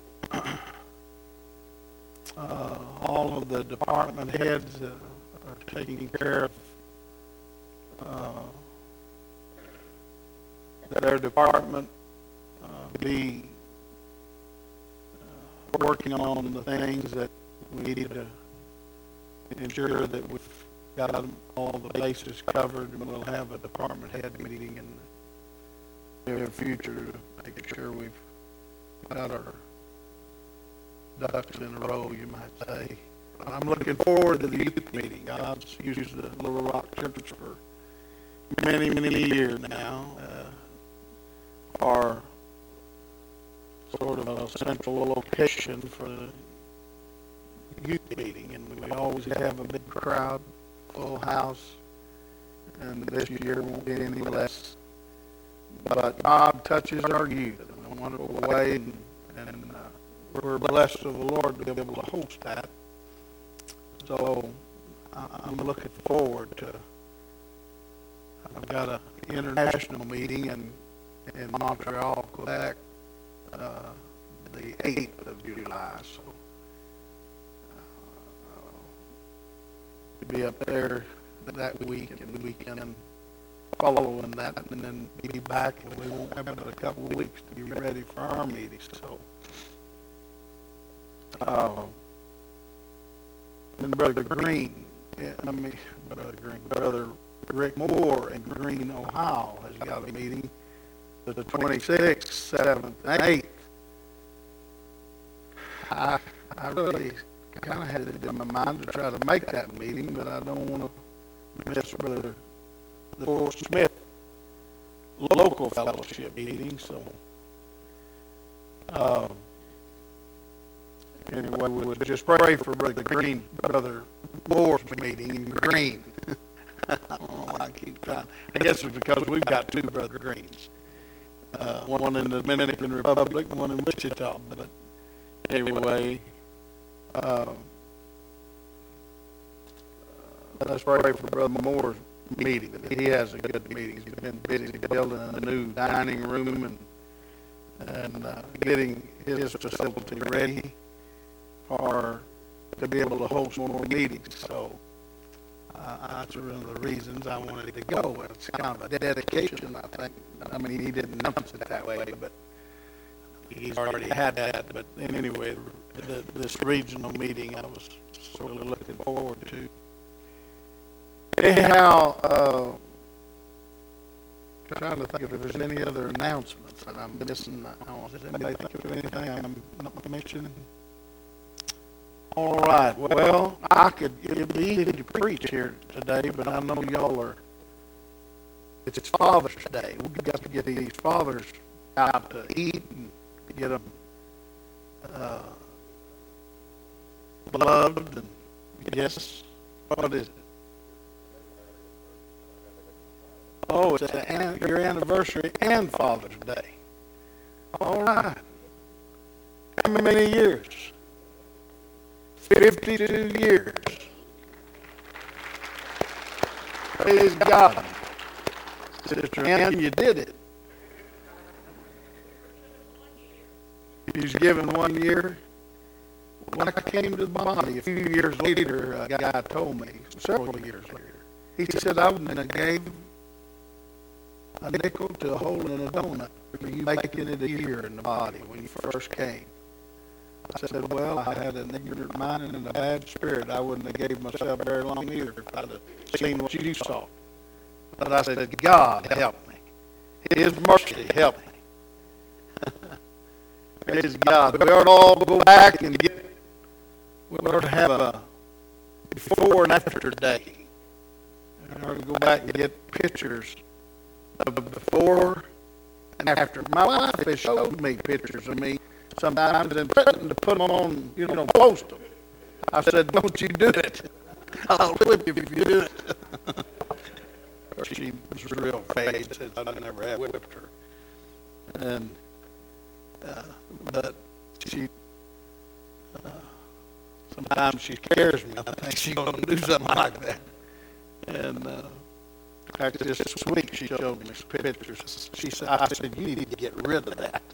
S1: uh, all of the department heads uh, are taking care of uh, their department, uh, be uh, working on the things that we need to ensure that we've got all the bases covered, and we'll have a department head meeting in the near future to make sure we've got our ducks in a row, you might say. I'm looking forward to the youth meeting. God's used the Little Rock Church for many, many years now, uh, for sort of a central location for the youth meeting, and we always have a big crowd, full house, and this year won't be any less. But God touches our youth in a wonderful way, and, and uh, we're blessed of the Lord to be able to host that. So uh, I'm looking forward to, I've got an international meeting in, in Montreal, Quebec, uh, the eighth of July, so uh, be up there that week and the weekend following that, and then be back, and we won't have but a couple of weeks to be ready for our meeting. So, uh, and Brother Green, yeah, I mean, Brother Green, Brother Rick Moore in Green, Ohio, has got a meeting the twenty-sixth, seventh, and eighth. I, I really kind of had it in my mind to try to make that meeting, but I don't want to miss Brother the Fort Smith local fellowship meeting. So, um, anyway, we would just pray for Brother Green, Brother Moore's meeting in Green. I don't know why I keep trying. I guess it's because we've got two Brother Greens. Uh, one in the Dominican Republic, one in Wichita. But anyway, uh, let's pray for Brother Moore's meeting. He has a good meeting. He's been busy building a new dining room and and uh, getting his facility ready for to be able to host more meetings. So uh, that's one of the reasons I wanted to go. It's kind of a dedication, I think. I mean, he didn't announce it that way, but he's already had that. But anyway, the, this regional meeting I was sort of looking forward to. Anyhow, uh, trying to think if there's any other announcements that I'm missing. Does anybody think of anything I'm not mentioning? All right. Well, I could, it'd be easy to preach here today, but I know y'all are, it's, it's Father's Day. We've got to get these fathers out to eat and get them uh, loved. And yes, what is it? Oh, it's a, your anniversary and Father's Day. All right. How many years? fifty-two years. Praise God. Sister Ann, you did it. You was given one year. When I came to the body a few years later, a guy told me, several years later, he said, I wouldn't have gave a nickel to a hole in a donut for you making it a year in the body when you first came. I said, well, I had an ignorant mind and a bad spirit. I wouldn't have gave myself very long either if I'd have seen what you saw. But I said, God help me. His mercy help me. Praise God. We ought to all go back and get, we ought to have a before and after day. I ought to go back and get pictures of before and after. My wife has showed me pictures of me sometimes and threatened to put them on, you know, post them. I said, don't you do it. I'll whip you if you do it. She was real afraid, said I never have whipped her. And, uh, but she, uh, sometimes she scares me. I think she's going to do something like that. And, uh, in fact, this week she showed me some pictures. She said, I said, you need to get rid of that.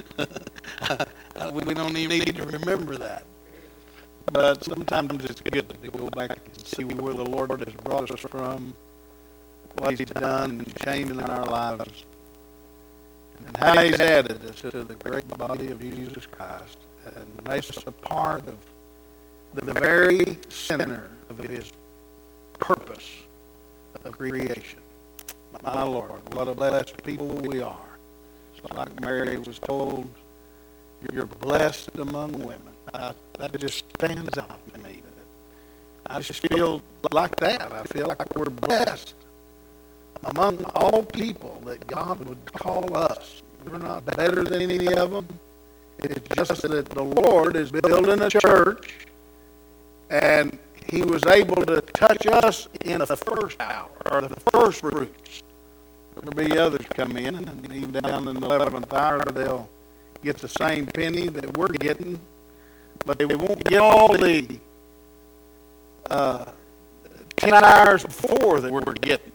S1: We don't even need to remember that. But sometimes it's good to go back and see where the Lord has brought us from, what He's done and changed in our lives, and how He's added us to the great body of Jesus Christ and makes us a part of the very center of His purpose of creation. My Lord, what a blessed people we are. It's like Mary was told, you're blessed among women. I, that just stands out to me. I just feel like that. I feel like we're blessed among all people that God would call us. We're not better than any of them. It's just that the Lord is building a church, and He was able to touch us in the first hour, or the first fruits. There'll be others come in, and even down in the eleventh hour, they'll get the same penny that we're getting, but they won't get all the uh, ten hours before that we're getting.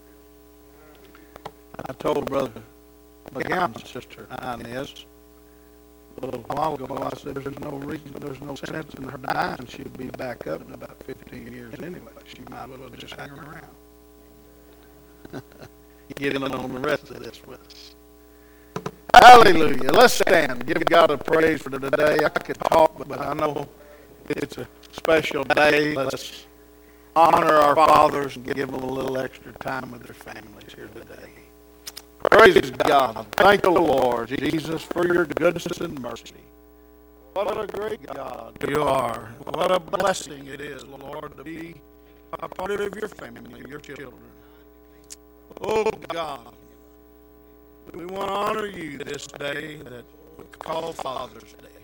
S1: I told Brother McGowan's sister, Inez, a little while ago, I said, there's no reason, there's no sense in her dying. She'll be back up in about fifteen years anyway. She might as well just hang around. Get in on the rest of this with us. Hallelujah. Let's stand. Give God a praise for today. I could talk, but I know it's a special day. Let's honor our fathers and give them a little extra time with their families here today. Praise God. Thank the Lord, Jesus, for your goodness and mercy. What a great God you are. What a blessing it is, Lord, to be a part of your family, your children. Oh, God. We want to honor you this day that we call Father's Day.